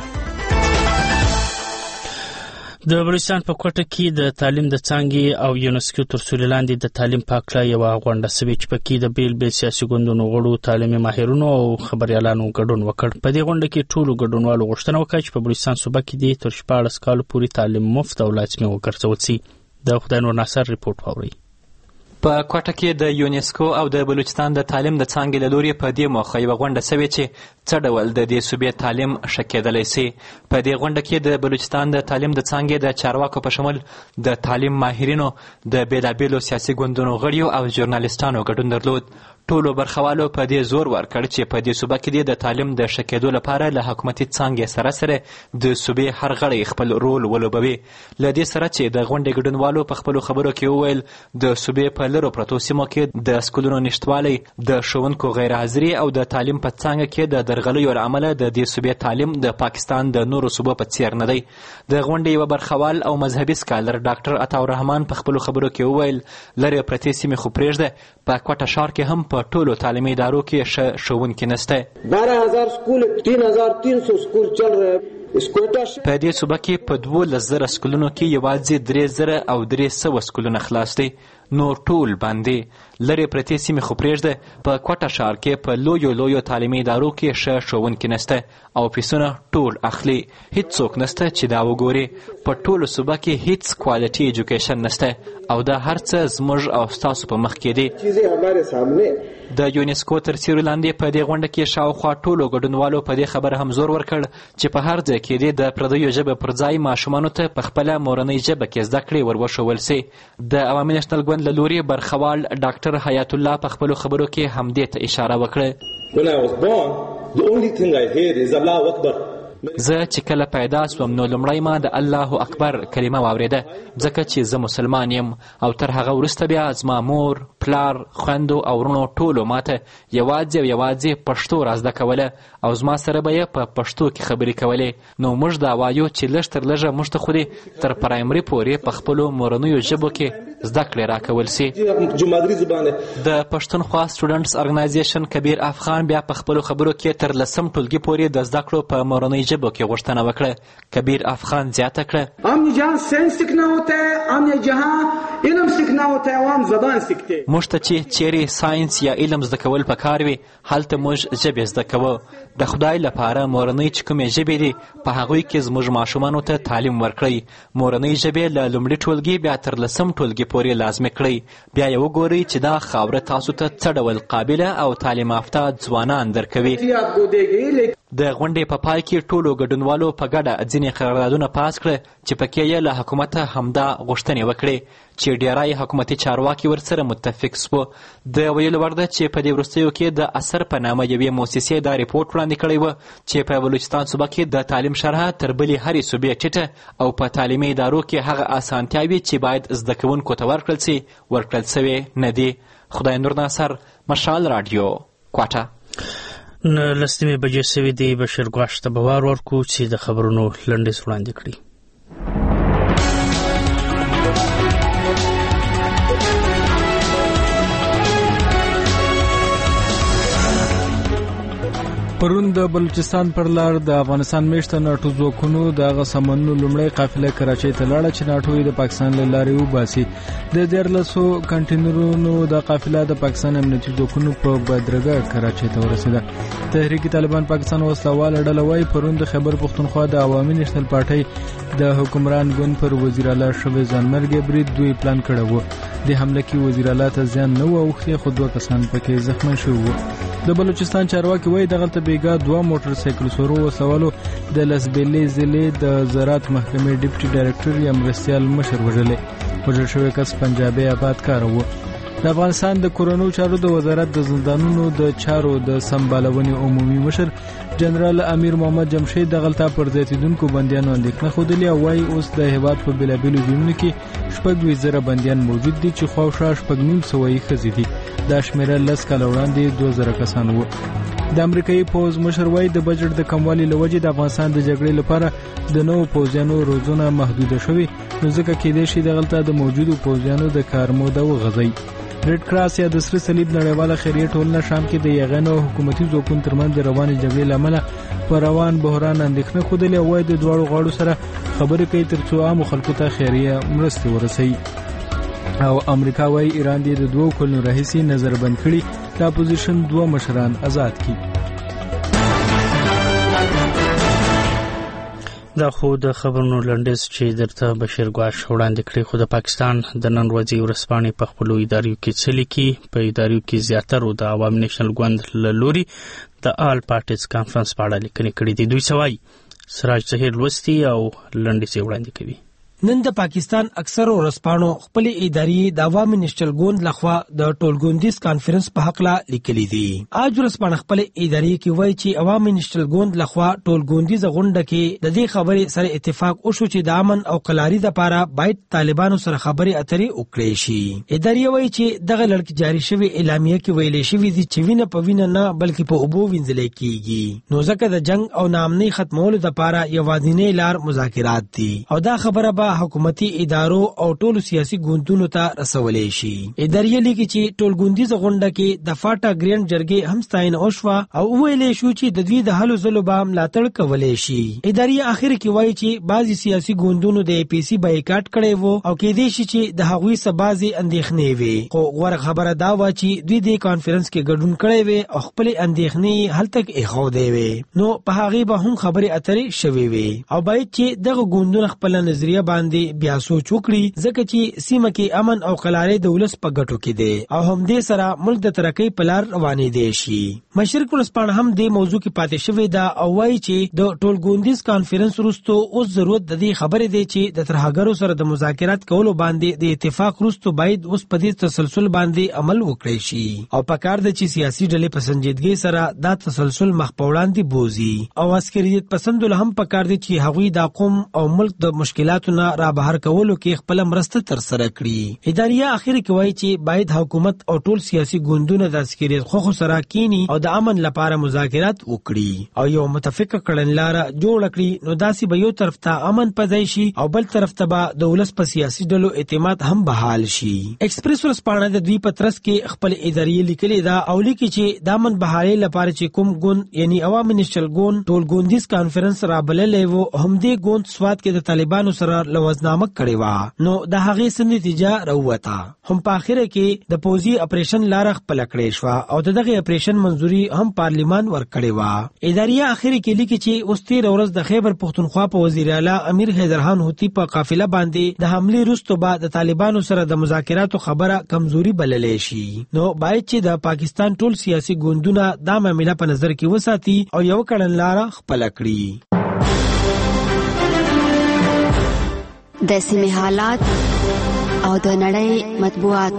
د بلوچستان په کوټه کې د تعلیم د څانګې او یونسکو تر سوري لاندې د تعلیم په اړه یوه غونډه سوې چې پکې د بیل بیل سیاسي ګوندونو غړو، تعلیمي ماهرینو او خبریالانو ګډون وکړ. په دې غونډه کې ټولو ګډونوالو غوښتنه وکړه چې په بلوچستان صوبه کې د تر شپاړس کالو پورې تعلیم مفت او لازمي وګرځول شي. د خدای نور ناصر ریپورت واورئ. په کوټه کې د یونسکو او د بلوچستان د تعلیم د څانګې له لوري په دې موخه یوه غونډه سوې چې څه ډول د دې صوبې تعلیم ښه کېدلی سي. په دې غونډه کې د بلوچستان د تعلیم د څانګې د چارواکو په شمول د تعلیم ماهرینو، د بېلابېلو سیاسي ګوندونو غړیو او ژورنالیستانو ګډون درلود. ټولو برخوالو په دې زور ورکړ چې په دې صوبه کې د تعلیم د ښه کېدو لپاره له حکومتي څانګې سره سره د صوبې هر غړی خپل رول ولوبوي. له دې سره چې د غونډې ګډونوالو په خپلو خبرو کې وویل د صوبې په لرو پرتو سیمو کې د سکولونو نشتوالی، د ښوونکو غیر حاضري او د تعلیم په څانګه کې د درغلیو له امله د دې صوبې تعلیم د پاکستان د نورو صوبو په څیر نه دی. د غونډې یوه برخوال او مذهبي سکالر ډاکټر عطاالرحمن په خپلو خبرو کې وویل لرې پرتې سیمې خو پرېږده، په کوټه ښار کې هم په ټولو تعلیمي ادارو کې ښه ښوونکي نشته. بارہ ہزار سکول تین ہزار تین سو سکول چل رہے. په دې صوبه کې په دولس زره سکولونو کې یوازې درې زره او درې سوه سکولونه خلاص دي، نور ټول باندې لرې پرتې سیمې خو پرېږده. په کوټه ښار کې په لویو لویو تعلیمي ادارو کې ښه ښوونکي نشته او فیسونه ټول اخلي، هیڅوک نشته چې دا وګوري. په ټولو صوبه کې هیڅ کوالټي ایجوکیشن نشته او دا هر څه زموږ او ستاسو په مخ کې دي. د یونسکو تر سیوري لاندې په دې غونډه کې شاوخوا ټولو ګډونوالو په دې خبره هم زور ورکړ چې په هر ځای کې دې د پردیو ژبه پر ځای ماشومانو ته په خپله مورنۍ ژبه کې زده کړې ور وښول سي. د عوامي نېشنل ګوند له لوري برخوال ډاکټر حیات الله په خپلو خبرو کې همدې ته اشاره وکړه. زه چې کله پیدا سوم نو لومړی ما د الله اکبر کلمه واورېده، ځکه چې زه مسلمان یم او تر هغه وروسته بیا زما مور، پلار، خویندو او ورونو ټولو ماته یوازې او یوازې پښتو را زده کوله او زما سره به یې په پښتو کې خبرې کولې. نو موږ دا وایو چې لږ تر لږه موږ ته خو دې تر پرایمري پورې په خپلو مورنیو ژبو کې زده کړې راکول سي. د پښتونخوا سټوډنټس ارګنایزیشن کبیر افغان بیا په خپلو خبرو کې تر لسم ټولګي پورې د زده کړو په مورنۍ ژبو کې غوښتنه وکړه. کبیر افغان زیاته کړه हम जहाँ साइंस सीखना होता है, हम जहाँ علم سیکھنا ہوتا ہے عوام زبان سیکھتے. موږ ته چې چیرې ساينس یا علم زده کول پکار وي هلته موږ ژبې زده کوو. د خدای لپاره مورنۍ چې کومې ژبې دي په هغوی کې زموږ ماشومانو ته تعلیم ورکړئ. مورنۍ ژبې له لومړي ټولګي بیا تر لسم ټولګي پورې لازمي کړئ. بیا یې وګورئ چې دا خاوره تاسو ته څه ډول قابله او تعلیم یافته ځوانان درکوي. د غونډې په پای کې ټولو ګډونوالو په ګډه ځینې قراردادونه پاس کړه چې پکې یې له حکومته همدا غوښتنې وکړې چې ډیری حکومتي چارواکي ورسره متفق سو. د ویلو وړ ده چې په دې وروستیو کې د اثر په نامه یوې موسسې دا ریپورټ وړاندې کړی و چې په بلوچستان صوبه کې د تعلیم شرحه تر بلې هرې صوبې ټیټه او په تعلیمي ادارو کې هغه اسانتیاوې چې باید زده کوونکو ته ورکړل سي ورکړل سوې نه دي. خدای نور ناصر، مشال رادیو، کوټه. نه لسمې بجې سوي دي. بشیر ګواش ته به وار ورکړو چې د خبرونو لنډیز وړاندې کړي. پرون د بلوچستان پر لار د افغانستان میشته ناټو ځواکونو د سمنونو لومړی قافله کراچۍ ته لاړه چې ناټو یې د پاکستان له لارې وباسي. د دیارلسو کنټینرونو د قافله د پاکستان امنیتي ځواکونو په بدرګه کراچۍ ته ورسېده. تحریک طالبان پاکستان وسلواله ډله وایي پرون د خیبر پښتونخوا د عوامي نېشنل پارټۍ د حکمران ګوند پر وزیر اعلی شوی ځانمرګي برید دوی پلان کړی و. د حمله کې وزیر اعلی ته زیان نه و اوښتې خو دوه کسان پکې زخمي شوي وو. د بلوچستان چارواکي وایي دغلته بیګا دوه موټر سایکل سورو وسولو د لسبیلې ضلع د زراعت محکمې ډیپټي ډایرکټر یا مرستیال مشر وژلی. وژل شوی کس پنجابي آبادکاره و. د افغانستان د کورونو چارو د وزارت د زندانونو د چارو د سمبالونې عمومي مشر جنرال امیر محمد جمشید دغلته پر زیاتیدونکو بندیانو اندېښنه ښودلې او وایي اوس د هیواد په بېلابېلو ځایونو کې شپږ ویشت زره بندیان موجود دي چې خواوشا شپږ نیم سوه یې ښځې دي. دا شمېره لس کاله وړاندې دوه زره کسان وو. د امریکایي پوځ مشر وایي د بجټ د کموالي له وجې د افغانستان د جګړې لپاره د نوو پوځیانو روزنه محدوده شوې، نو ځکه کېدای شي دغلته د موجودو پوځیانو د کار موده وغځوي. ریډ کراس یا د سره صلیب نړیواله خیریه ټولنه شام کې د یغن او حکومتي ځواکونو ترمنځ د روانې جګړې له امله په روان بحران اندېښنه ښودلې او وایي د دواړو غاړو سره خبرې کوي تر څو عامو خلکو ته خیریه مرستې ورسوي. او امریکا وایي ایران دې د دوو کلونو راهیسې نظربند کړي د اپوزیشن دوه مشران آزاد کړي. دا خو د خبرونو لنډیز چې درته بشیر ګواش وړاندې کړی. خو د پاکستان د نن ورځې ورځپاڼې په خپلو اداریو کې څه لیکي؟ په اداریو کې زیاترو د عوام نیشنل ګوند له لوري د آل پارټیز کانفرنس په اړه لیکنې کړي دي. دوی څه وایي؟ سراج ظهیر لوستي او لنډیز یې وړاندې کوي. نن د پاکستان اکثر ورځپاڼو خپل اداري د عوامي نیشنل ګوند لخوا د ټولګوندیز کانفرنس په حق لا لیکلي دي. اج ورځپاڼه خپل اداري کې وایي چې عوامي نیشنل ګوند لخوا ټولګوندیز غونډه کې د دې خبرې سره اتفاق وشو چې د امن او قلاري لپاره باید طالبانو سره خبرې اترې وکړي شي. اداري وایي چې دغه لړک جاری شوی اعلامیه کې ویلې شوی دي چې وینه په وینه نه بلکې په اوبو وینځل کیږي، نو ځکه د جنگ او نامنۍ ختمولو لپاره یوازینی لار مذاکرات دي او دا خبره به حکومتي ادارو او ټولو سیاسي ګوندونو ته رسولې شي. اداري لیکي چې ټولګوندیزه غونډه کې د فاټا ګرینډ جرګې هم ستاینه وشوه او ویلې شو چې د دوی د هلو ځلو به ملاتړ کولی شي. اداري اخر کې وایي چې بعضي سیاسي ګوندونو د ای پی سی بایکاټ کړی وو او کېدای شي چې د هغوی څخه بعضي اندېښنې وي، خو غوره خبره دا وه چې دوی د کانفرنس کې ګډون کړی وي او خپلې اندېښنې هلته ایښودې وي، نو په هغې به هم خبرې اترې شوې وي او باید چې دغه ګوندونه خپله نظریه باندې بیا سوچ وکړي، ځکه چې سیمه کې امن او قلارې د ولس په ګټو کې دی او همدې سره ملک د ترقۍ په لار روانېدی شي. مشرق ورځپاڼه هم دې موضوع کې پاتې شوې ده او وایي چې د ټولګوندیز کانفرنس وروسته اوس ضرورت د دې خبرې دی چې د ترهګرو سره د مذاکرات کولو باندې د اتفاق وروسته باید اوس په دې تسلسل باندې عمل وکړي شي او پکار ده چې سیاسي ډلې په سنجیدګۍ سره دا تسلسل مخ په وړاندې بوزي او عسکریت پسندو له هم پکار دي چې هغوی د قوم او ملک د مشکلاتو نه را بهر کولو کې خپل مرسته تر سره کړي. اداریه اخر کې وایي چې باید حکومت او ټول سیاسي ګوندونه د عسکریت خو سره کینی او د امن لپاره مذاکرات وکړي او یو متفقه کړنلاره جوړ کړي، نو داسې به یو طرف ته امن پدای شي او بل طرف ته به د ولس په سیاسي ډلو اعتماد هم بحال شي. ایکسپریس ورځپاڼه د دوی په ترڅ کې خپل اداریه لیکلي دا او لیکي چې د امن بحالۍ لپاره چې کوم ګوند یعنی عوامي نیشنل ګوند ټول ګوندیز کانفرنس را بللې وو، هم دې ګوند سواد کې د طالبانو سره لوزنامه کړې و، نو د هغې څه نتیجه راووته. هم په اخره کې د پوځي اپریشن لار خپل کړې شو او دغه اپریشن منځوري هم پارلیمان ورکړې و. اداریه اخر کې لیکي چې اوس تیر ورځ د خیبر پختونخوا په وزیر اعلی امیر حیدرخان هوتی په قافله باندې د حمله وروسته بعد د طالبانو سره د مذاکراتو خبره کمزوري بللې شي. نو باید چې د پاکستان ټول سیاسي ګوندونه دا معاملې په نظر کې وساتي او یو کړنلاره خپل کړي. د سیمې حالات او د نړۍ مطبوعات.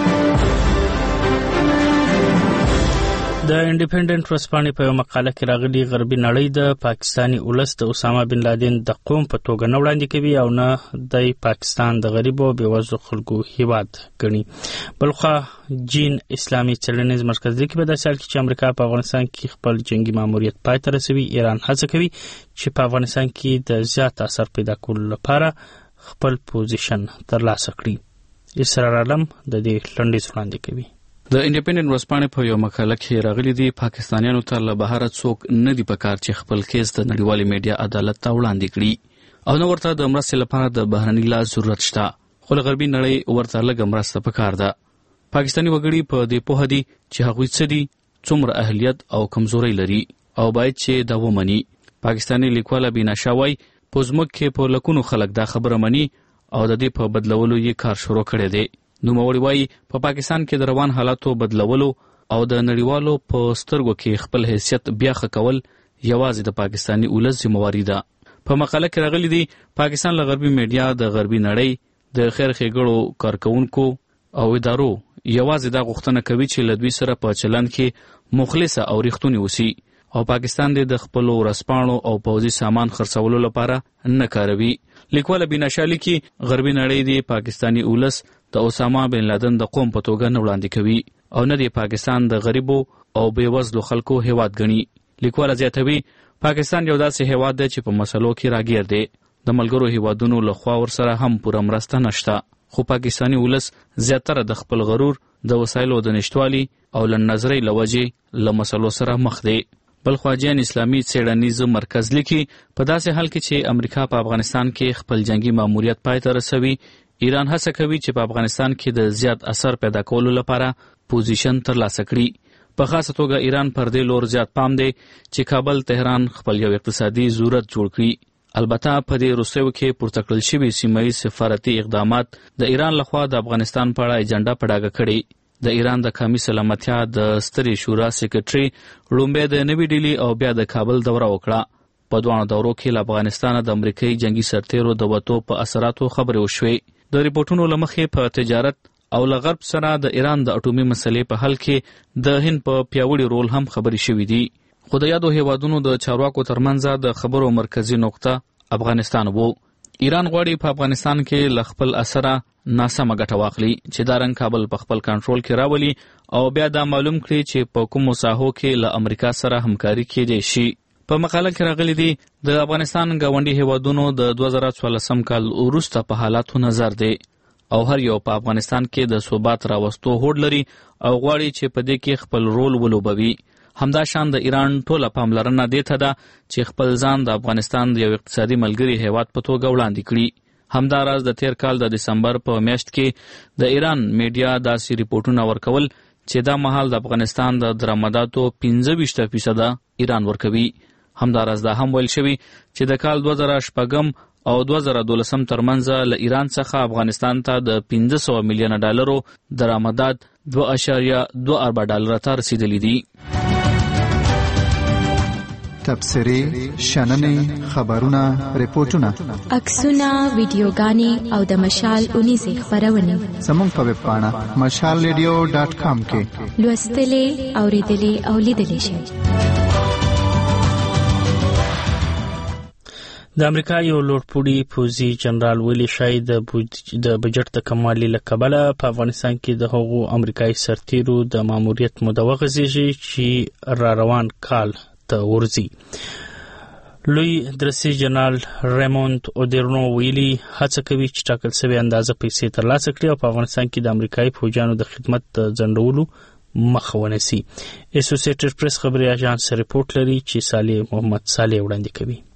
د انډیپندنت ورځپاڼې په مقاله کې راغلي غربي نړۍ د پاکستاني ولس د اسامه بن لادن د قوم په توګه نه وړاندې کوي او نه د پاکستان د غریبو او بېوزلو خلکو هیواد ګڼي. بلخوا جین اسلامي څېړنیز مرکز لیکي په داسې حال کې چې امریکا په افغانستان کې خپل جنگي ماموریت پای ته رسوي، ایران هڅه کوي چې په افغانستان کې د زیات اثر پیدا کولو لپاره خپل پوزیشن ترلاسه کړي. اسرار عالم د دې لنډیز وړاندې کوي. د انډیپندنت ورځپاڼې په یو مقاله کې راغلي دي پاکستانیانو ته له بهر څوک نه دی پکار چې خپل کیس د نړیوالې میډیا عدالت ته وړاندې کړي او نو ورته د مرستې لپاره د بهرني لاس ضرورت شته، خو له غربي نړۍ ورته لږه مرسته پکار ده. پاکستاني وګړي په دې پوهه دي چې هغوی څه دي، څومره اهلیت او کمزوري لري او باید چې دا ومني. پاکستاني لیکواله بیناشا وایي په زموږ کې په لکونو خلک دا خبره مني او د دې په بدلولو یې کار شروع کړی دی. نوموړي وایي په پاکستان کې د روان حالاتو بدلولو او د نړیوالو په سترګو کې خپل حیثیت بیا ښه کول یوازې د پاکستاني ولس ذمہواري ده. په مقاله کې راغلي دي پاکستان له غربي میډیا، د غربي نړۍ، د خیر ښېګړو کارکونکو او ادارو یوازې دا غوښتنه کوي چې له دوی سره په چلند کې مخلصه او ریښتونې اوسي او پاکستان د خپلو ورځپاڼو او پوځي سامان خرڅولو لپاره نه کاروي. لیکواله بیناشا لیکي غربي نړۍ دی پاکستاني ولس د اسامه بن لادن د قوم په توګه نه وړاندې کوي او نه دی پاکستان د غریبو او بېوزلو خلکو هیواد ګڼي. لیکواله زیاتوي پاکستان یو داسې هیواد دی چې په مسلو کې راګیر دی، د ملګرو هیوادونو لخوا ورسره هم پوره مرسته نشته، خو پاکستاني ولس زیاتره د خپل غرور، د وسایلو د نشتوالي او له نظرۍ له وجې له مسلو سره مخ دی. بلخوا جین اسلامي څېړنیز مرکز لیکي په داسې حال کې چې امریکا په افغانستان کې خپل جنگي ماموریت پای ته رسوي، ایران هڅه کوي چې په افغانستان کې د زیات اثر پیدا کولو لپاره پوزیشن ترلاسه کړي. په خاصه توګه ایران پر دې لور زیات پام دی چې کابل تهران خپل یو اقتصادي ضرورت جوړ کړي. البته په دې روسیو کې پورته کړل شوي سیمه ییز سفارتي اقدامات د ایران لخوا د افغانستان په اړه ایجنډا په ډاګه کړې. د ایران د قومي سلامتیا د سترې شورا سیکرټري لومبۍ د نوې ډیلي او بیا د کابل دوره وکړه. په دواړو دورو کې له افغانستانه د امریکایي جنگي سرتیرو د وتو په اثراتو خبرې وشوې. د ریپورټونو له مخې په تجارت او له غرب سره د ایران د اټومي مسلې په حل کې د هند په پیاوړي رول هم خبرې شوې دي. خو د یادو هیوادونو د چارواکو ترمنځ د خبرو مرکزي نقطه افغانستان وو. ایران غواړي په افغانستان کې له خپل اثره ناسمه ګټه واخلي چې دا رنګ کابل په خپل کنټرول کې راولي او بیا دا معلوم کړي چې په کومو ساحو کې له امریکا سره همکاري کېدای شي. په مقاله کې راغلي دي د افغانستان ګاونډي هیوادونو د دوه زره څوارلسم کال وروسته په حالاتو نظر دی او هر یو په افغانستان کې د ثبات راوستو هوډ لري او غواړي چې په دې کې خپل رول ولوبوي. همدا شان د ایران ټوله پاملرنه دې ته ده چې خپل ځان د افغانستان د یو اقتصادي ملګري هیواد په توګه وړاندې کړي. همداراز د تیر کال د دسمبر په میاشت کې د ایران میډیا داسې ریپورټونه ورکول چې دا مهال د افغانستان د درآمداتو پنځه ویشت فیصده ایران ورکوي. همداراز دا هم ویل شوي چې د کال دوه زره شپږم او دوه زره دولسم ترمنځ له ایران څخه افغانستان ته د پنځه سوه میلیونه ډالرو درآمدات دوه اعشاریه دوه اربه ډالر ته رسیدلي دي. تبصرې، شننې، خبرونه، ریپورټونه، عکسونه، ویډیوګانې او د مشال اونیزې خپرونې زموږ په ویب پاڼه مشال ریډیو ډاټ کام کې لوستلې، اورېدلې او لیدلې شئ. د امریکا یو لوړپوړي پوځي جنرال ویلي شای د بجټ د کموالي له کبله په افغانستان کې د هغو امریکایي سرتیرو د ماموریت موده وغځېږي چې را روان کال ته ورځي. لوی درسي جنرال ریموند اودرنو ویلي هڅه کوي چې ټاکل شوې اندازه پیسې ترلاسه کړي او په افغانستان کې د امریکایي فوجیانو د خدمت د ځنډولو مخه ونیسي. اسوسییټډ پریس خبري اژانس ریپورټ لري چې صالح محمد صالح وړاندې کوي.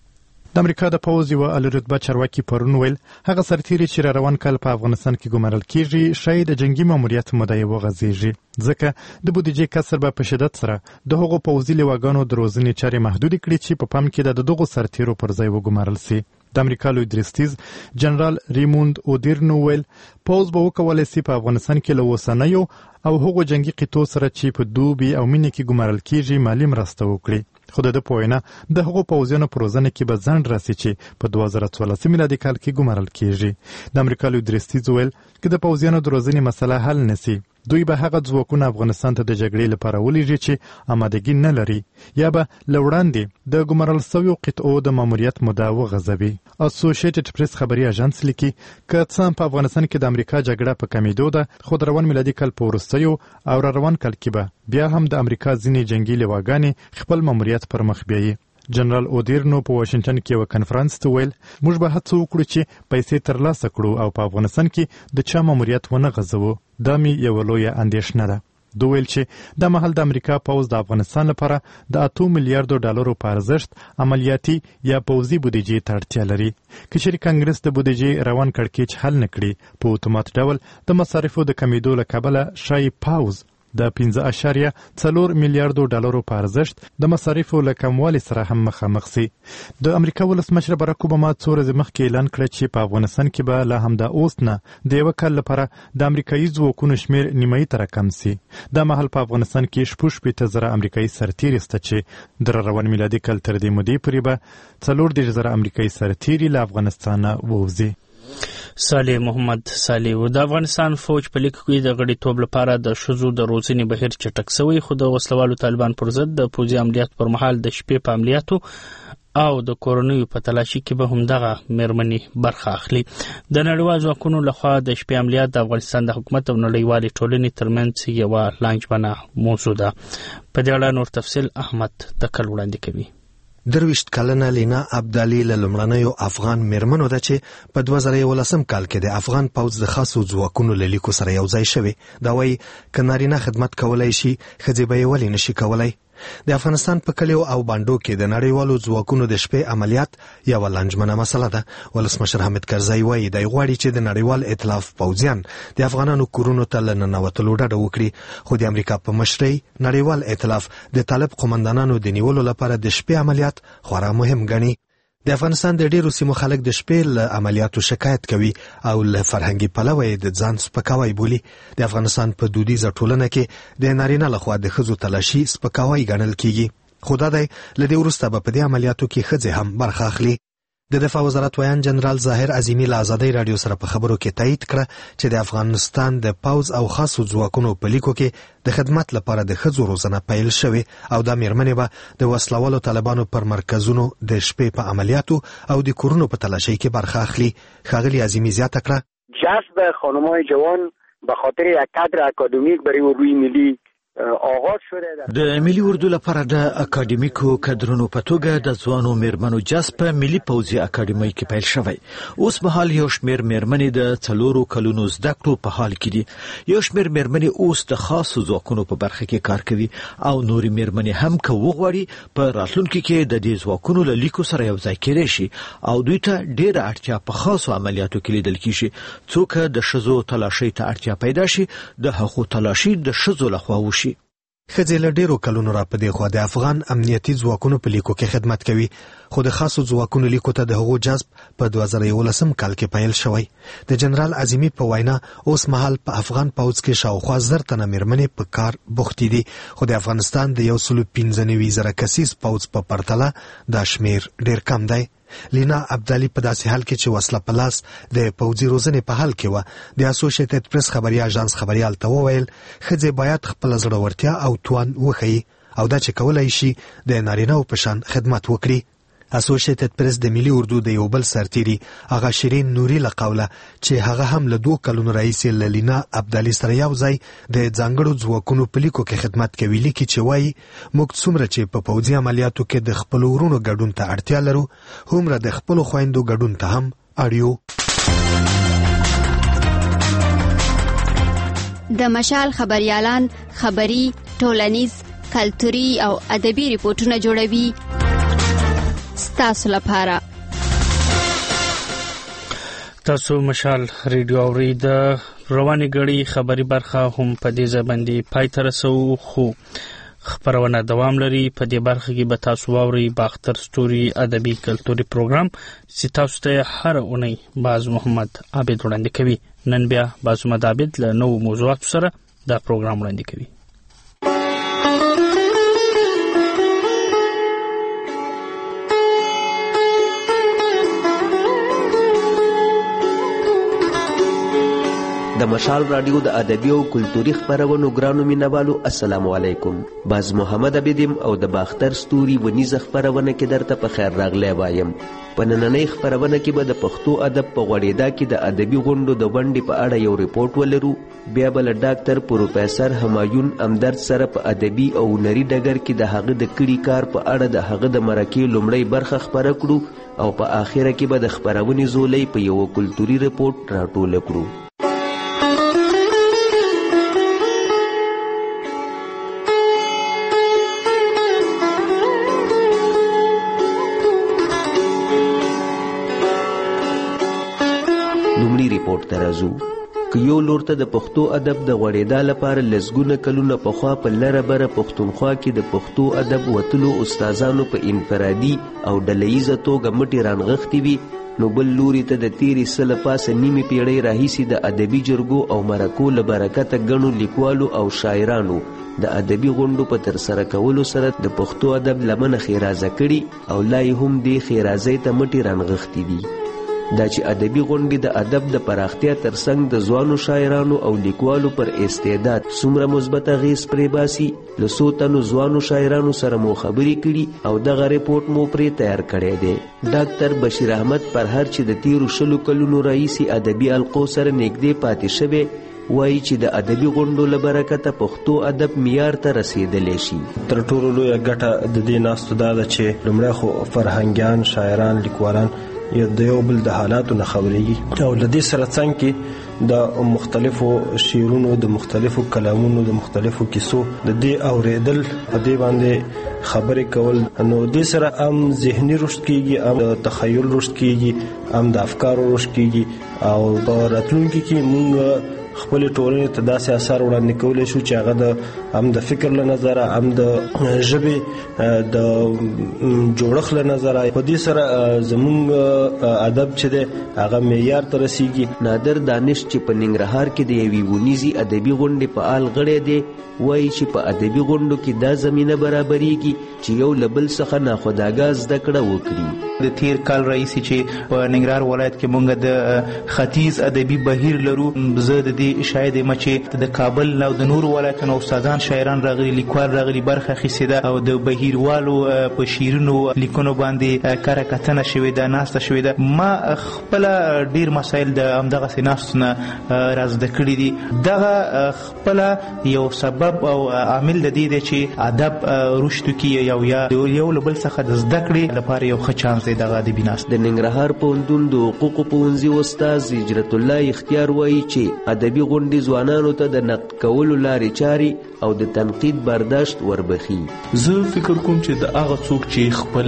د امریکا د پوځ یو اعلی رتبه چارواکي پرون ویل هغه سرتیري چې را روان کال په افغانستان کې ګمارل کیږي شاید د جنگي ماموریت مدعي وغځیږي ځکه د بودیجې کسر به په شدت سره د هغو پوځي لواګانو د روزنې چارې محدود کړي چې په پام کې د دغو سرتیرو پر ځای وګمارل سي. د امریکا لوی درستیز جنرال ریموند اودیرنو ویل پوځ به وکولای سي په افغانستان کې له اوسنیو او هغو جنگي قطو سره چې په دوبي او مینې کې ګمارل کیږي مالي مرسته وکړي. خو د په وینا د هغو پوځیانو په روزنه کې به ځنډ راسي چې په دوه زره څوارلس میلادي کال کې ګمارل کیږي. د امریکا لوی درستیز ویل که د پوځیانو د روزنې مسله حل نسی دوی به هغه ځواکونه افغانستان ته د جګړې لپاره ولېږي چې آمادګي نه لري یا به له وړاندې د ګمارل شویو قطعو د ماموریت مدعا وغځوي. اسوسییټډ پریس خبري اژانس لیکي که څه په افغانستان کې د امریکا جګړه په کمیدو ده خو د روان میلادي کال په وروستیو او را روان کال کې به بیا هم د امریکا ځینې جنگي لواګانې خپل ماموریت پر مخ بیایي. جنرال اودیرنو په واشنگټن کې یو کنفرانس ته ویل موږ به هڅه وکړو چې پیسې ترلاسه کړو او په افغانستان کې د چا ماموریت ونه غځوو. دا مې یوه لویه اندېښنه ده. دوی ویل چې د مهال د امریکا پوځ د افغانستان لپاره د اتو میلیارډو ډالرو په ارزښت عملیاتي یا پوځي بودیجې ته اړتیا لري. که چیرې کانګرس د بودیجې روان کړکېچ حل نه کړي په اتومات ډول د مصارفو د کمیدو له کبله ښایي پوځ د پنځه اعشاریه څلور میلیارډو ډالرو په ارزښت د مصارفو له کموالي سره هم مخامخ سي. د امریکا ولسمشر باراک اوباما څو ورځې مخکې اعلان کړ چې په افغانستان کې به لا همدا اوس نه د یوه کال لپاره د امریکایي ځواکونو شمېر نیمایي ته راکم سي. دا مهال په افغانستان کې شپږ شپېته زره امریکایي سرتیري شته چې د روان میلادي کال تر دې مودې پورې به څلور دېرش زره امریکایي سرتیري له افغانستانه ووځي. صالح محمد صالح د افغانستان فوج په لیک کې د غړیتوب لپاره د ښځو د روزنې بهیر چټک شوی خو د وسلوالو طالبان پر ضد د پوځي عملیات پر مهال د شپې په عملیاتو او د کورنیو په تلاشي کې به همدغه مېرمنې برخه اخلي. د نړیوال ځواکونو لخوا د شپې عملیات د افغانستان د حکومت او نړیوالې ټولنې ترمنځ یوه لانجمنه موضوع ده. په دې اړه نور تفصیل احمد تکل وړاندې کوي. درویشت کلنه لینا عبدالي له لومړنیو افغان میرمنو ده چې په دوه زره یولسم کال کې د افغان پوځ د خاصو ځواکونو له لیکو سره یو ځای شوې. دا وایي که نارینه خدمت کولی شي ښځې به یې ولې نشي کولی. د افغانستان په کلیو او بانډو کې د نړیوالو ځواکونو د شپې عملیات یوه لانجمنه مسله ده. ولسمشر حامد کرزی وایي دی غواړي چې د نړیوال ائتلاف پوځیان د افغانانو کورونو ته له ننوتلو ډډه وکړي خو د امریکا په مشرۍ نړیوال ائتلاف د طالب قومندانانو د نیولو لپاره د شپې عملیات خورا مهم ګڼي. د افغانستان د ډیرو سیمو خلک د شپې له عملیاتو شکایت کوي او له فرهنګي پلوه یې د ځان سپکاوی بولي. د افغانستان په دودیزه ټولنه کې د نارینه لخوا د ښځو تلاشي سپکاوی ګڼل کیږي. خو دا دی له دې وروسته به په دې عملیاتو کې ښځې هم برخه اخلي. د دفاع وزارت ویان جنرال ظاهر عظیمی له ازادۍ راډیو سره په خبرو کې تایید کړه چې د افغانستان د پوځ او خاصو ځواکونو په لیکو کې د خدمت لپاره د ښځو روزنه پیل شوې او دا میرمنې به د وسلوالو طالبانو پر مرکزونو د شپې په عملیاتو او د کورونو په تلاشۍ کې برخه اخلي. ښاغلي عظیمی زیاته کړه جذب خانم‌های جوان به خاطر یک کادر اکادمیک برای اردوی ملی آغاز شده. د ملي اردو لپاره د اکاډمیکو کادرونو په توګه د ځوانو میرمنو جذب په ملي پوځي اکاډمۍ کې پیل شوی. اوس په حال یو شمېر میرمنې د څلورو کلونو زده کړو په حال کې دي. یو شمېر میرمنې اوس د خاصو ځواکونو په برخه کې کار کوي او نورې میرمنې هم که وغواړي په راتلونکي کې د دې ځواکونو له لیکو سره یو ځای کېدای شي او دوی ته ډېره اړتیا په خاصو عملیاتو کې لیدل کېږي. څوک د ښځو تلاشۍ ته اړتیا پیدا شي د هغو تلاشي د ښځو لخوا وشي. ښځې له ډېرو کلونو را په دې خوا د افغان امنیتي ځواکونو په لیکو کې خدمت کوي خو د خاصو ځواکونو لیکو ته د هغو جذب په دوه زره یولسم کال کې پیل شوی. د جنرال عظیمی په وینا اوس مهال په افغان پوځ کې شاوخوا زر تنه میرمنې په کار بوختې دي خو د افغانستان د یو سلو پنځه نوي زره کسیز پوځ په پرتله دا شمېر ډېر کم دی. لینا عبدالي په داسې حال کې چې وسله په لاس د پوځي روزنې په حال کې وه د اسوسییټډ پریس خبري اژانس خبریال ته وویل ښځې باید خپله زړورتیا او توان وښیي او دا چې کولی شي د نارینهو په شان خدمت وکړي. اسوسییټډ پریس د ملي اردو د یو بل سرتیري هغه شیرین نوري له قوله چې هغه هم له دوه کلونو راهیسې له لینا عبدالي سره یو ځای د ځانګړو ځواکونو په لیکو کې خدمت کوي لیکي چې وایي موږ څومره چې په پوځي عملیاتو کې د خپلو ورونو ګډون ته اړتیا لرو هومره د خپلو خویندو ګډون ته هم اړ یو. د مشال خبریالان خبري، ټولنیز، کلتوري او ادبي ریپورتونه جوړوي ستاسو لپاره تاسو مشال ریډیو اوري د رواني غړي خبري برخه هم په دې ځبندي پای تر سو خو خبرونه دوام لري. په دې برخه کې به تاسو واوري باختر ستوري ادبي کلتوري پروګرام چې تاسو ته هر اونۍ باز محمد عابد وړاندې کوي. نن بیا باز محمد عابد له نوو موضوعاتو سره دا پروګرام وړاندې کوي. د مشال رادیو د ادبي او کلتوري خبرونو ګرانو مینوالو السلام علیکم. باز محمد عبیدم او د باختر ستوري ونیزه خبرونه کې درته په خیر راغلی وایم. په نننۍ خبرونه کې به د پښتو ادب په غوړېدا کې د ادبي غونډو د ونډې په اړه یو ریپورت ولرو. بیا به له ډاکټر پروفیسر همایون امدرد سره په ادبي او هنري ډګر کې د هغه د کړي کار په اړه د هغه د مرکې لومړۍ برخه خبره کړو او په آخره کې به د خبرونې زولۍ په یو کلتوري ریپورت راټوله کړو. لومړی ریپورت ته راځو. که یو لور ته د پښتو ادب د غوړېدا لپاره لسګونه کلونه پخوا په لره بره پښتونخوا کې د پښتو ادب وتلو استادانو په انفرادي او ډلهییزه توګه مټې رانغښتې وي، نو بل لوري ته د تیرې سله پاسه نیمې پیړۍ راهیسې د ادبي جرګو او مرکو له برکته ګڼو لیکوالو او شاعرانو د ادبي غونډو په ترسره کولو سره د پښتو ادب لمنه خیرازه کړي او لا یې هم دې خیرازۍ ته مټې رانغښتې دي. دا چې ادبي غونډې د ادب د پراختیا ترڅنګ د ځوانو شاعرانو او لیکوالو پر استعداد څومره مثبت اغېز پرې باسي، له څو تنو ځوانو شاعرانو سره مو خبرې کړي او دغه ریپورټ مو پرې تیار کړی دی. ډاکټر بشیر احمد پرهر چې د تیرو شلو کلونو راهیسې ادبي حلقو سره نږدې پاتې شوی وایي چې د ادبي غونډو له برکته پښتو ادب معیار ته رسېدلی شي. تر ټولو لویه ګټه د دې ناستو دا ده چې لومړی خو فرهنګیان، شاعران، لیکوالان د یو بل د حالاتو نه خبرېږي او له دې سره څنګ کې د مختلفو شعرونو، د مختلفو کلامونو، د مختلفو کیسو د دې اورېدل، په دې باندې خبرې کول، نو دې سره هم ذهني رشد کېږي، هم د تخیل رشد کېږي، هم د افکارو رشد کېږي او په راتلونکي کې موږ خپل ټولنې ته داسې اثر وړاندې کولی شو چې هغه د هم د فکر له نظره، هم د ژبې د جوړښت له نظره، په دې سره زموږ ادب چې دی هغه معیار ته رسیږي. نادر دانش چې په ننګرهار کې د یوې ونیزې ادبي غونډې فعال غړی دی وایي چې په ادبي غونډو کې دا زمینه برابریږي چې یو له بل څخه ناخودآګاه زده کړه وکړي. د تیر کال راهیسې چې په ننګرهار ولایت کې مونږ د ختیځ ادبي بهیر لرو، زه د دې شاهد یم چې د کابل او د نورو ولایتونو استادان، شاعران راغلي، لیکوال راغلي، برخه اخیستې ده او د بهیروالو په شعرونو لیکنو باندې کره کتنه شوې ده، ناسته شوې ده. ما خپله ډېر مسایل د همدغسې ناستو نه رازده کړي دي. دغه خپله یو سبب او عامل د دې دی چې ادب رشد وکړي او یا یو له بل څخه د زده کړې لپاره یو ښه چانس دی دغه ادبي ناست. د ننګرهار پوهنتون د حقوقو پوهنځي استاد هجرت الله اختیار وایي چې ادبي غونډې ځوانانو ته د نقد کولو لارې چارې او د تنقید برداشت وربخي. زه فکر کوم چې د هغه څوک چې خپل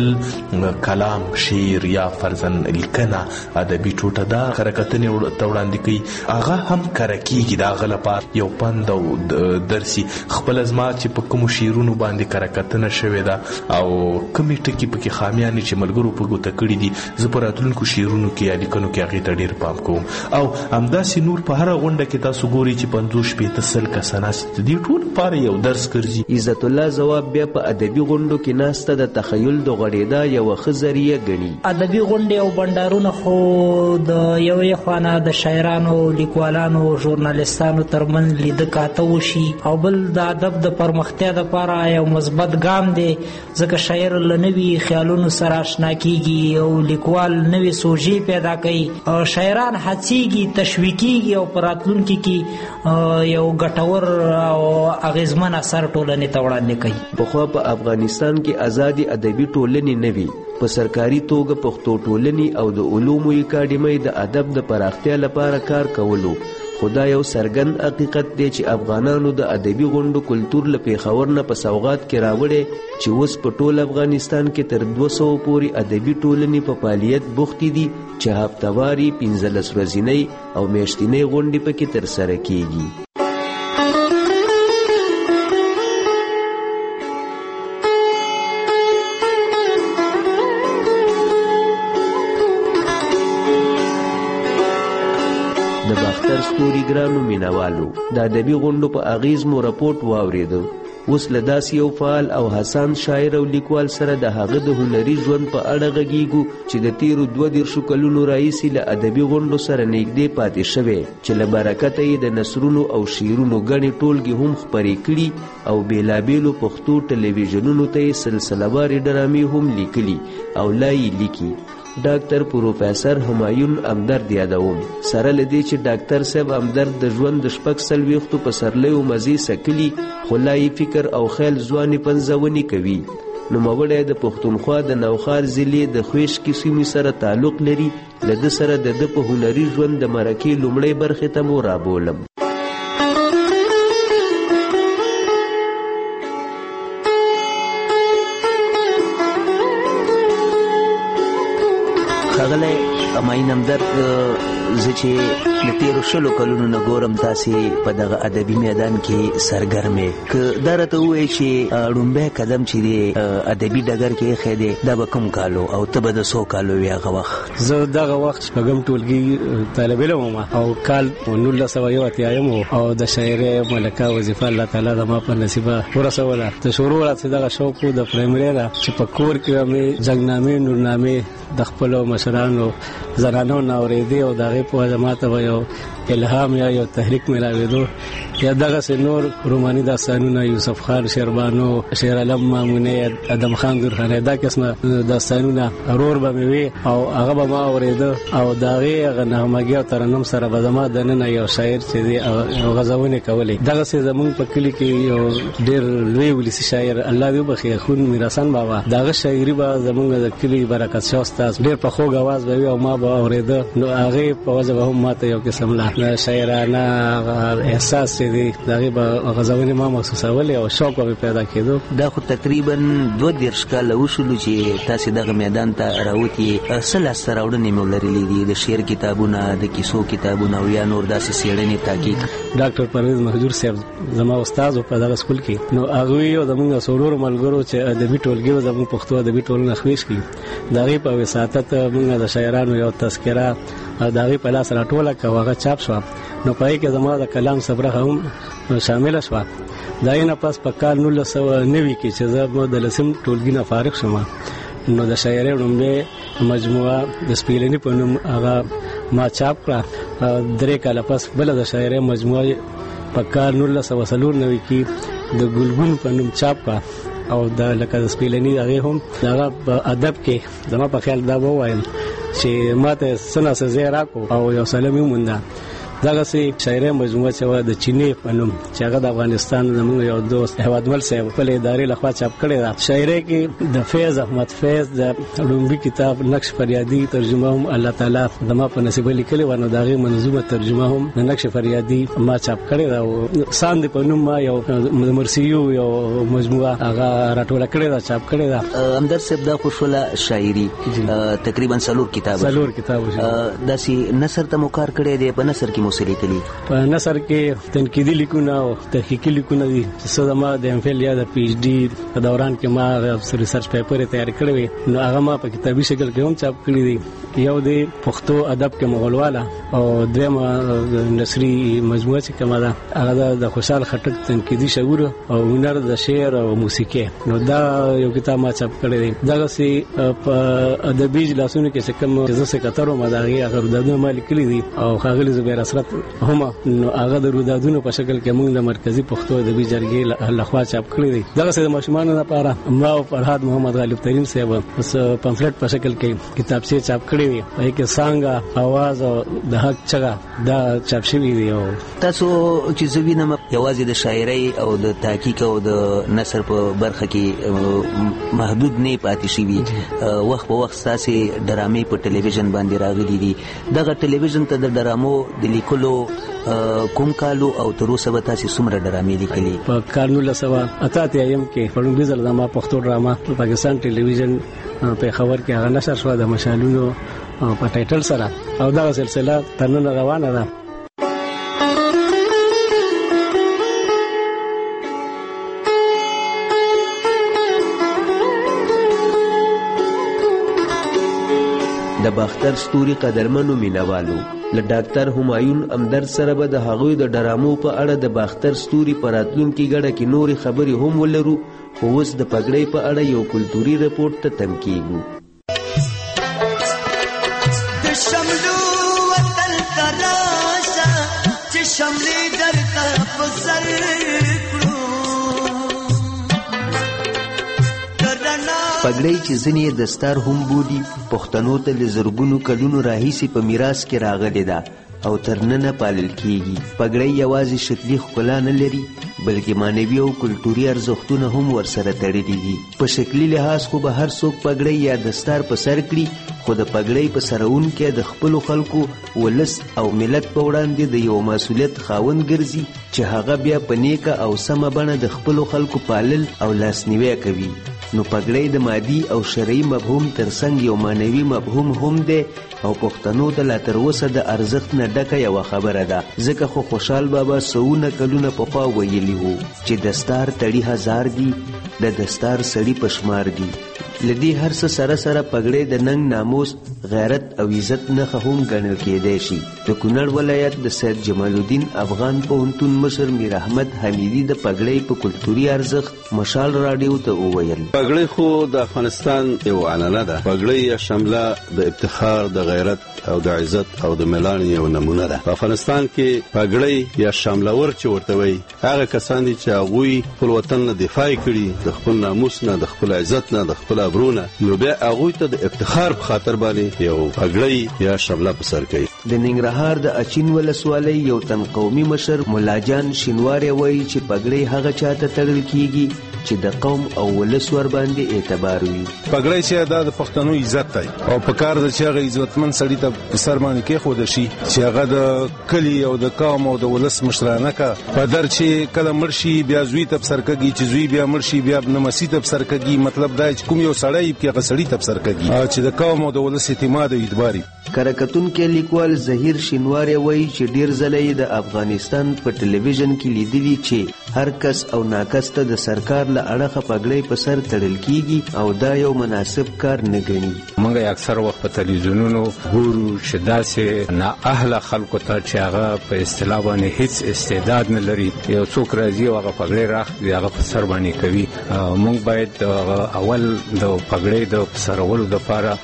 کلام، شعر یا فرضاً لیکنه ادبي ټوټه ده حرکتونه ته وړاندې کوي، هغه هم کره کېږي د هغه لپاره یو پند او درسي. خپل زما چې په کومو شعرونو باندې کره کتنه شوې ده او کومې ټکي پکې خامیانې چې ملګرو په ګوته کړي دي، زه په راتلونکو شعرونو کې یا لیکنو کې هغې ته ډېر پام کوم. او همداسې نور په هره غونډه کې تاسو ګورئ چې پنځوس شپېته سل کسه ناست دي، ټول لپاره یو درس ګرځي. عزت الله ځواب بیا په ادبي غونډو کې ناسته د تخیل د غوړېدا یوه ښه ذریعه ګڼي. ادبي غونډې او بنډارونه خو د یوې خوا د شاعرانو، لیکوالانو، ژورنالستانو ترمنځ لیده کاته وشي او بل د ادب د پرمختیا دپاره یو مثبت ګام دی، ځکه شاعر له نوي خیالونو سره اشنا کېږي او لیکوال نوې سوژې پیدا کوي، شاعران هڅېږي، تشویقېږي او په راتلونکي کې یو ګټور او اغیزمن اثر ټولنې ته وړاندې کوي. پخوا په افغانستان کې ازادي ادبي ټولنې نه وي، په سرکاري توګه پښتو ټولنې او د علومو اکاډمۍ د ادب د پراختیا لپاره کار کولو. خدا یو سرګند حقیقت دی چې افغانانو د ادبي غونډو کلتور له پیښور نه په سوغات کې راوړی چې اوس په ټول افغانستان کې تر دوه سوو پورې ادبي ټولنې په فعالیت بوختې دي چې هفتواري، پنځلس ورځنۍ او میاشتنۍ غونډې پکې ترسره کیږي. د باختر ستوري ګرانو مینوالو، د ادبي غونډو په اغیز مو رپورټ واورېده. اوس له داسې یو فعال او حسان شاعر او لیکوال سره د هغه د هنري ژوند په اړه غږیږو چې د تیرو دوه دېرشو کلونو راهیسې له ادبي غونډو سره نږدې پاتې شوی، چې له برکته یې د نثرونو او شعرونو ګڼې ټولګې هم خپرې کړي او بېلابېلو پښتو ټلویزیونونو ته یې سلسلهوارې ډرامې هم لیکلي او لا یې لیکي. ډاکټر پروفیسر همایون همدرد یادوم. سره له دې چې ډاکټر صاحب همدرد د ژوند د شپږ څلوېښتو پسرلیو مزې څکلي، خو لا یې فکر او خیال ځوانې پنځونې کوي. نوموړی د پښتونخوا د نوښار ضلعې د خویشکې سیمې سره تعلق لري. له ده سره د ده په هنري ژوند د مرکې لومړۍ برخې ته مو رابولم. ښاغلی همایون همدرد، زه چې د تېرو شلو کلونو نه ګورم تاسې په دغه ادبي میدان کې سرګرم یې، که دا راته ووایې چې لومبی قدم چې دی ادبي ډګر کې ایښی دی دا به کوم کالو او ته به د څو کالو وې هغه وخت؟ زه دغه وخت شپږم ټولګي طالب علم وم او کال نولس سوه یو اتیایم و او د شاعرۍ ملکه وظیفه الله تعالی زما په نصیبه ورسوله. د شروع راته دغه شوق و د پرایمرۍ نه چې په کور کې مې جنګنامې نورنامې د خپلو مشرانو زنانو نه اورېدې او د هغې په وجه ما ته به یو الهام یا یو تحریک میلاوېدو. یا دغسې نور روماني داستانونه، یوسف خان شیربانو، شیر علم مامونی، ادم خان درخانۍ، دا قسمه داستانونه ورور به مې وي او هغه به ما اورېده او د هغې هغه نغمګي او ترنم سره به زما دننه یو شاعر چې دی غزونې کولې. دغسې زمونږ په کلي کې یو ډېر لوی ولسي شاعر الله دې وبخي خون میرحسن بابا، د هغه شاعري به زمونږ د کلي برکت شاه استاد ډېر په خوږ اواز به وي او ما به اورېده. نو هغې په وجه به هم ما ته یو قسم لا شاعرانه احساس چې دی د هغې به غزونې ما محسوسولې او شوق به پیدا کېدو. دا خو تقریبا دوه دېرش کاله وشولو چې تاسې دغه میدان ته راوتې. څه لاسته راوړنې مو لرلې دي؟ د شعر کتابونه، د کیسو کتابونه او یا نور داسې څېړنې تحقیق؟ ډاکټر پرویز مهجور صاحب زما استاد و په دغه سکول کې. نو هغوی او زموږ څلورو ملګرو چې ادبي ټولګي و زموږ پښتو ادبي ټولنه خویش کړي، د هغې په وساطت موږ د شاعرانو یو تذکره د هغې په لاس راټوله کړه او هغه چاپ شوه. نو په هغې کې زما د کلام صبرخه هم شامله شوه. د هغې نه پس په کال نولس سوه نوي کې چې زه د لسم ټولګي نه فارغ شوم، نو د شاعرۍ لومړۍ مجموعه د سپېلني په نوم هغه ما چاپ کړه. درې کاله پس بله د شاعرۍ مجموعه په کال نولس سوه څلور نوي کې د ګلګون په نوم چاپ کړه او د لکه د سپېلني هغې هم د هغه په ادب کې زما په خیال دا به ووایم چې ما ته څه نه څه ځای راکړو او یو سلم یې ومونده. دغسې شاعرۍ مجموعه چې وه د چینې په نوم چې هغه د افغانستان زموږ یو دوست هیوادمل صاحب خپلې ادارې لخوا چاپ کړې ده. شاعرۍ کې د فیض احمد فیض د لومبي کتاب نقش فریادي ترجمه هم الله تعالی زما په نصیبه لیکلې وه، نو د هغې منظومه ترجمه هم د نقش فریادي ما چاپ کړې ده. او ساندې په نوم ما یو د مرسیو یو مجموعه هغه راټوله کړې ده، چاپ کړې ده. همدرد صاحب دا خو شوله شاعري، تقریبا څلور کتابه څلور کتابه داسې نثر ته مو کار کړی دی؟ په نثر کې په نثر کې تنقیدي لیکونه او تحقیقي لیکونه دي چې څه زما د ایم فیل یا د پی ایچ ډي په دوران کې ما ریسرچ پیپر یې تیار کړی وي، نو هغه ما په کتابي شکل کې هم چاپ کړي دي. یو د پښتو ادب کې مغلواله او دویمه نثري مجموعه چې کومه ده هغه د خوشحال خټک تنقیدي شعور او هنر د شعر او موسیقي، نو دا یو کتاب ما چاپ کړی دی. دغسې په ادبي اجلاسونو کې چې کوم زه سکتر وم د هغې هغه رودادونه ما لیکلي دي او ښاغلي زبیر اسرت هم، نو هغه د رودادونو په شکل کې موږ د مرکزي پښتو ادبي جرګې لخوا چاپ کړی دی. دغسې د ماشومانو لپاره ما او فرهاد محمد غالب ترین صاحب پمفلټ په شکل کې کتابچې چاپ کړي کړی وي پای کې څنګه आवाज او د حق چغه دا چاپ شوی دی. تاسو چې زوینه یوازې د شاعرۍ او د تحقیق او د نثر په برخه کې محدود نه پاتې شوی، وخت په وخت تاسو ډرامې په ټلویزیون باندې راغلي دي. دغه ټلویزیون ته د ډرامو د لیکلو کوم کالو او تر اوسه به تاسو څومره ډرامې لیکلي؟ په کال نولس سوه اته اتیا یم کې پړونګي ځل د ما پښتو ډراما په پاکستان ټلویزیون په خبر کې هغه نشر شو د مشالونو په ټایټل سره، او دا سلسله تر نن روانه ده. د باختر ستوري قدرمنو مینوالو له ډاکټر همایون امدرد سره به د هغوی د ډرامو په اړه د باختر ستوري په راتلونکي ګډه کې نورې خبرې هم ولرو، خو اوس د پګړۍ په اړه یو کلتوري رپورټ ته تم کیږو. د شملو وطن ته راشه چې شملې درته په سر کړو. پګړۍ چې ځینې دستار هم بولي، پښتنو ته له زرګونو کلونو راهیسې په میراث کې راغلې ده او تر ننه پالل کیږي. پګړۍ یوازې شکلي ښکلا نه لري بلکې معنوي او کلتوري ارزښتونه هم ورسره تړلي دي. په شکلي لحاظ خو به هر څوک پګړۍ یا دستار په سر کړي، خو د پګړۍ په سرونکي د خپلو خلکو، ولس او ملت په وړاندې د یو مسؤلیت خاوند ګرځي چې هغه بیا په نیکه او سمه بڼه د خپلو خلکو پالل او لاسنیوی کوي. نو پګړۍ د مادي او شرعي مفهوم ترڅنګ یو معنوي مفهوم هم دی او پښتنو ته لا تر اوسه د ارزښت نه ډکه یوه خبره ده. ځکه خو خوشحال بابا سوونه کلونه پخوا ویلي وو چې دستار تړي هزار دي، د دستار سړي پشمار دي. لدی هر څه سره سره پګړۍ د ننګ، ناموس، غیرت او عزت نښه هم ګڼل کېدای شي. د کونړ ولایت د سید جمال الدین افغان پوهنتون مشر میر احمد حمیدي د پګړۍ په کلتوري ارزښت مشال راډیو ته وویل: پګړۍ خو د افغانستان یو عنعنه ده. پګړۍ یا شمله د افتخار، د غیرت او د عزت او د ملان یو نمونه ده. په افغانستان کې پګړۍ یا شملور چې ورته وایي هغه کسان دي چې هغوی خپل وطن نه دفاع کړي، د خپل ناموس نه، د خپل عزت نه، د خپل ابرونه، نو بیا هغوی ته د افتخار په خاطر باندې یو پګړۍ یا شمله په سر کوي. د ننګرهار د اچین ولسوالۍ یو تن قومي مشر ملاجان شینواری وایي چې پګړۍ هغه چاته تړل کیږي چې د قوم او ولس ور باندې اعتبار وي. پګړۍ چې دا د پښتنو عزت دی او په کار د چې هغه عزتمن سړي ته په سر باندې کېښود شي چې هغه د کلي او د قوم او د ولس مشرانه کا پدر چې کله مرشي بیا زوی ته سر کږي، چې زوی بیا مرشي بیا نمسي ته سر کږي. مطلب دا چې کوم یو سړی کې هغه سړي ته سر کږي چې د قوم او د ولس اعتماد او اعتبار. کرکټون کې لیکوال زهیر شینواری وایي چې ډیر ځله د افغانستان په ټلویزیون کې لیدلی چې هر کس او ناکس ته د سرکار له اړخه پګړۍ په سر تړل کیږي او دا یو مناسب کار نه ګڼي. موږ اکثر وخت په تلویزیونونو ګورو چې داسې نااهله خلکو ته چې هغه په اصطلاح باندې هیڅ استعداد نه لري، یو څوک راځي او هغه پګړۍ راخلي هغه په سر باندې کوي. موږ باید اول د پګړۍ د سرولو دپاره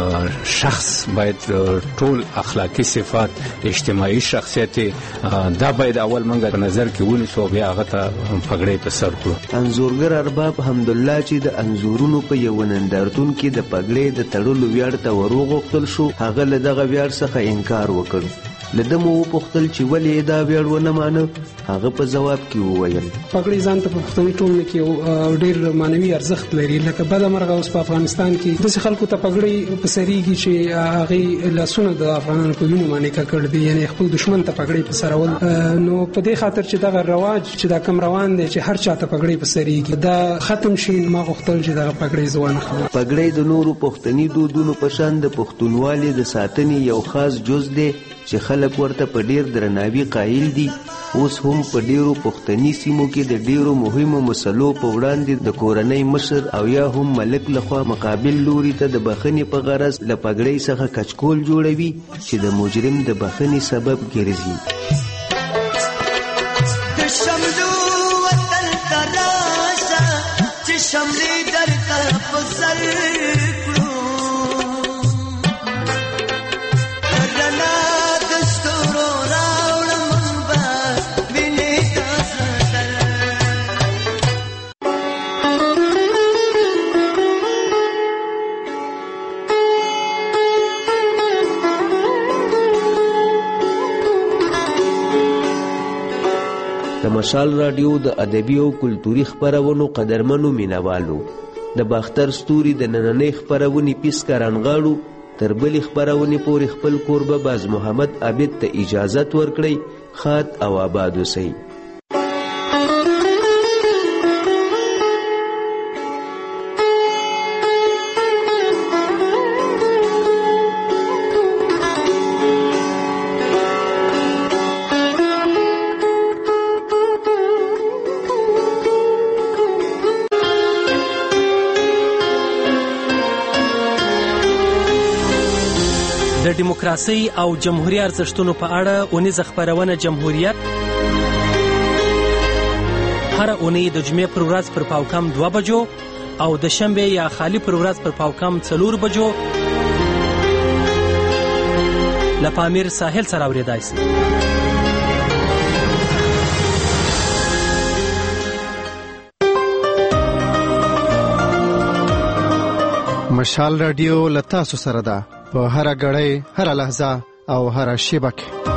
شخص باید ټول اخلاقی صفات، اجتماعي شخصیت دا باید اول موږ په نظر کې ونیسو، بیا هغه ته پګړۍ په سر کړو. انځورګر ارباب حمدالله چې د انځورونو په یو نندارتون کې د پګړۍ د تړلو ویاړ ته وروغوښتل شو، هغه له دغه ویاړ څخه انکار وکړ. له ده مو وپوښتل چې ولې دا ویاړ ونه مانه. هغه په جواب کې وویل: پګړۍ ځان ته په پښتني ټولنه کې ډېر معنوي ارزښت لري. لکه بده مرغه اوس په افغانستان کې داسې خلکو ته پګړۍ په سریږي چې هغې لاسونه د افغانانو په وینو باندې ککړ دي، یعنې خپل دښمن ته پګړۍ په سرول. نو په دې خاطر چې دغه رواج چې دا کم روان دی چې هر چا ته پګړۍ په سریږي دا ختم شي، ما غوښتل چې دغه پګړۍ زه وانخلم. پګړۍ د نورو پښتني دودونو په شان د پښتونوالي د ساتنې یو خاص جز دی چې خلک ورته په ډیر درناوي قایل دي. اوس هم په ډیرو پښتني سیمو کې د ډیرو مهمو مسلو په وړاندې د کورنۍ مشر او یا هم ملک لخوا مقابل لوري ته د بخښنې په غرض له پګړۍ څخه کچکول جوړوي چې د مجرم د بخښنې سبب ګرځي. د شملو وطن ته راشه چې شملې درته په سر کړو. مشال رادیو د ادبي او کلتوري خپرونو قدرمنو مینوالو د باختر ستوري د نننۍ خپرونې پیسکه رانغاړو تر بلې خپرونې پورې خپل کوربه باز محمد عابد ته اجازت ورکړئ. ښاد او آباد اوسئ. د دیموکراسۍ او جمهوریت ارزښتونو په اړه اونیزه خپرونه جمهوریت هر اونۍ د جمعې پر ورځ پر پاوکم دوه بجو او د شنبې یا خالی پر ورځ پر پاوکم څلور بجو له پامیر ساحل سره اورېدای شي. مشال رادیو له تاسو سره ده په هر غړی، هر لحظه او هر شیبه کې.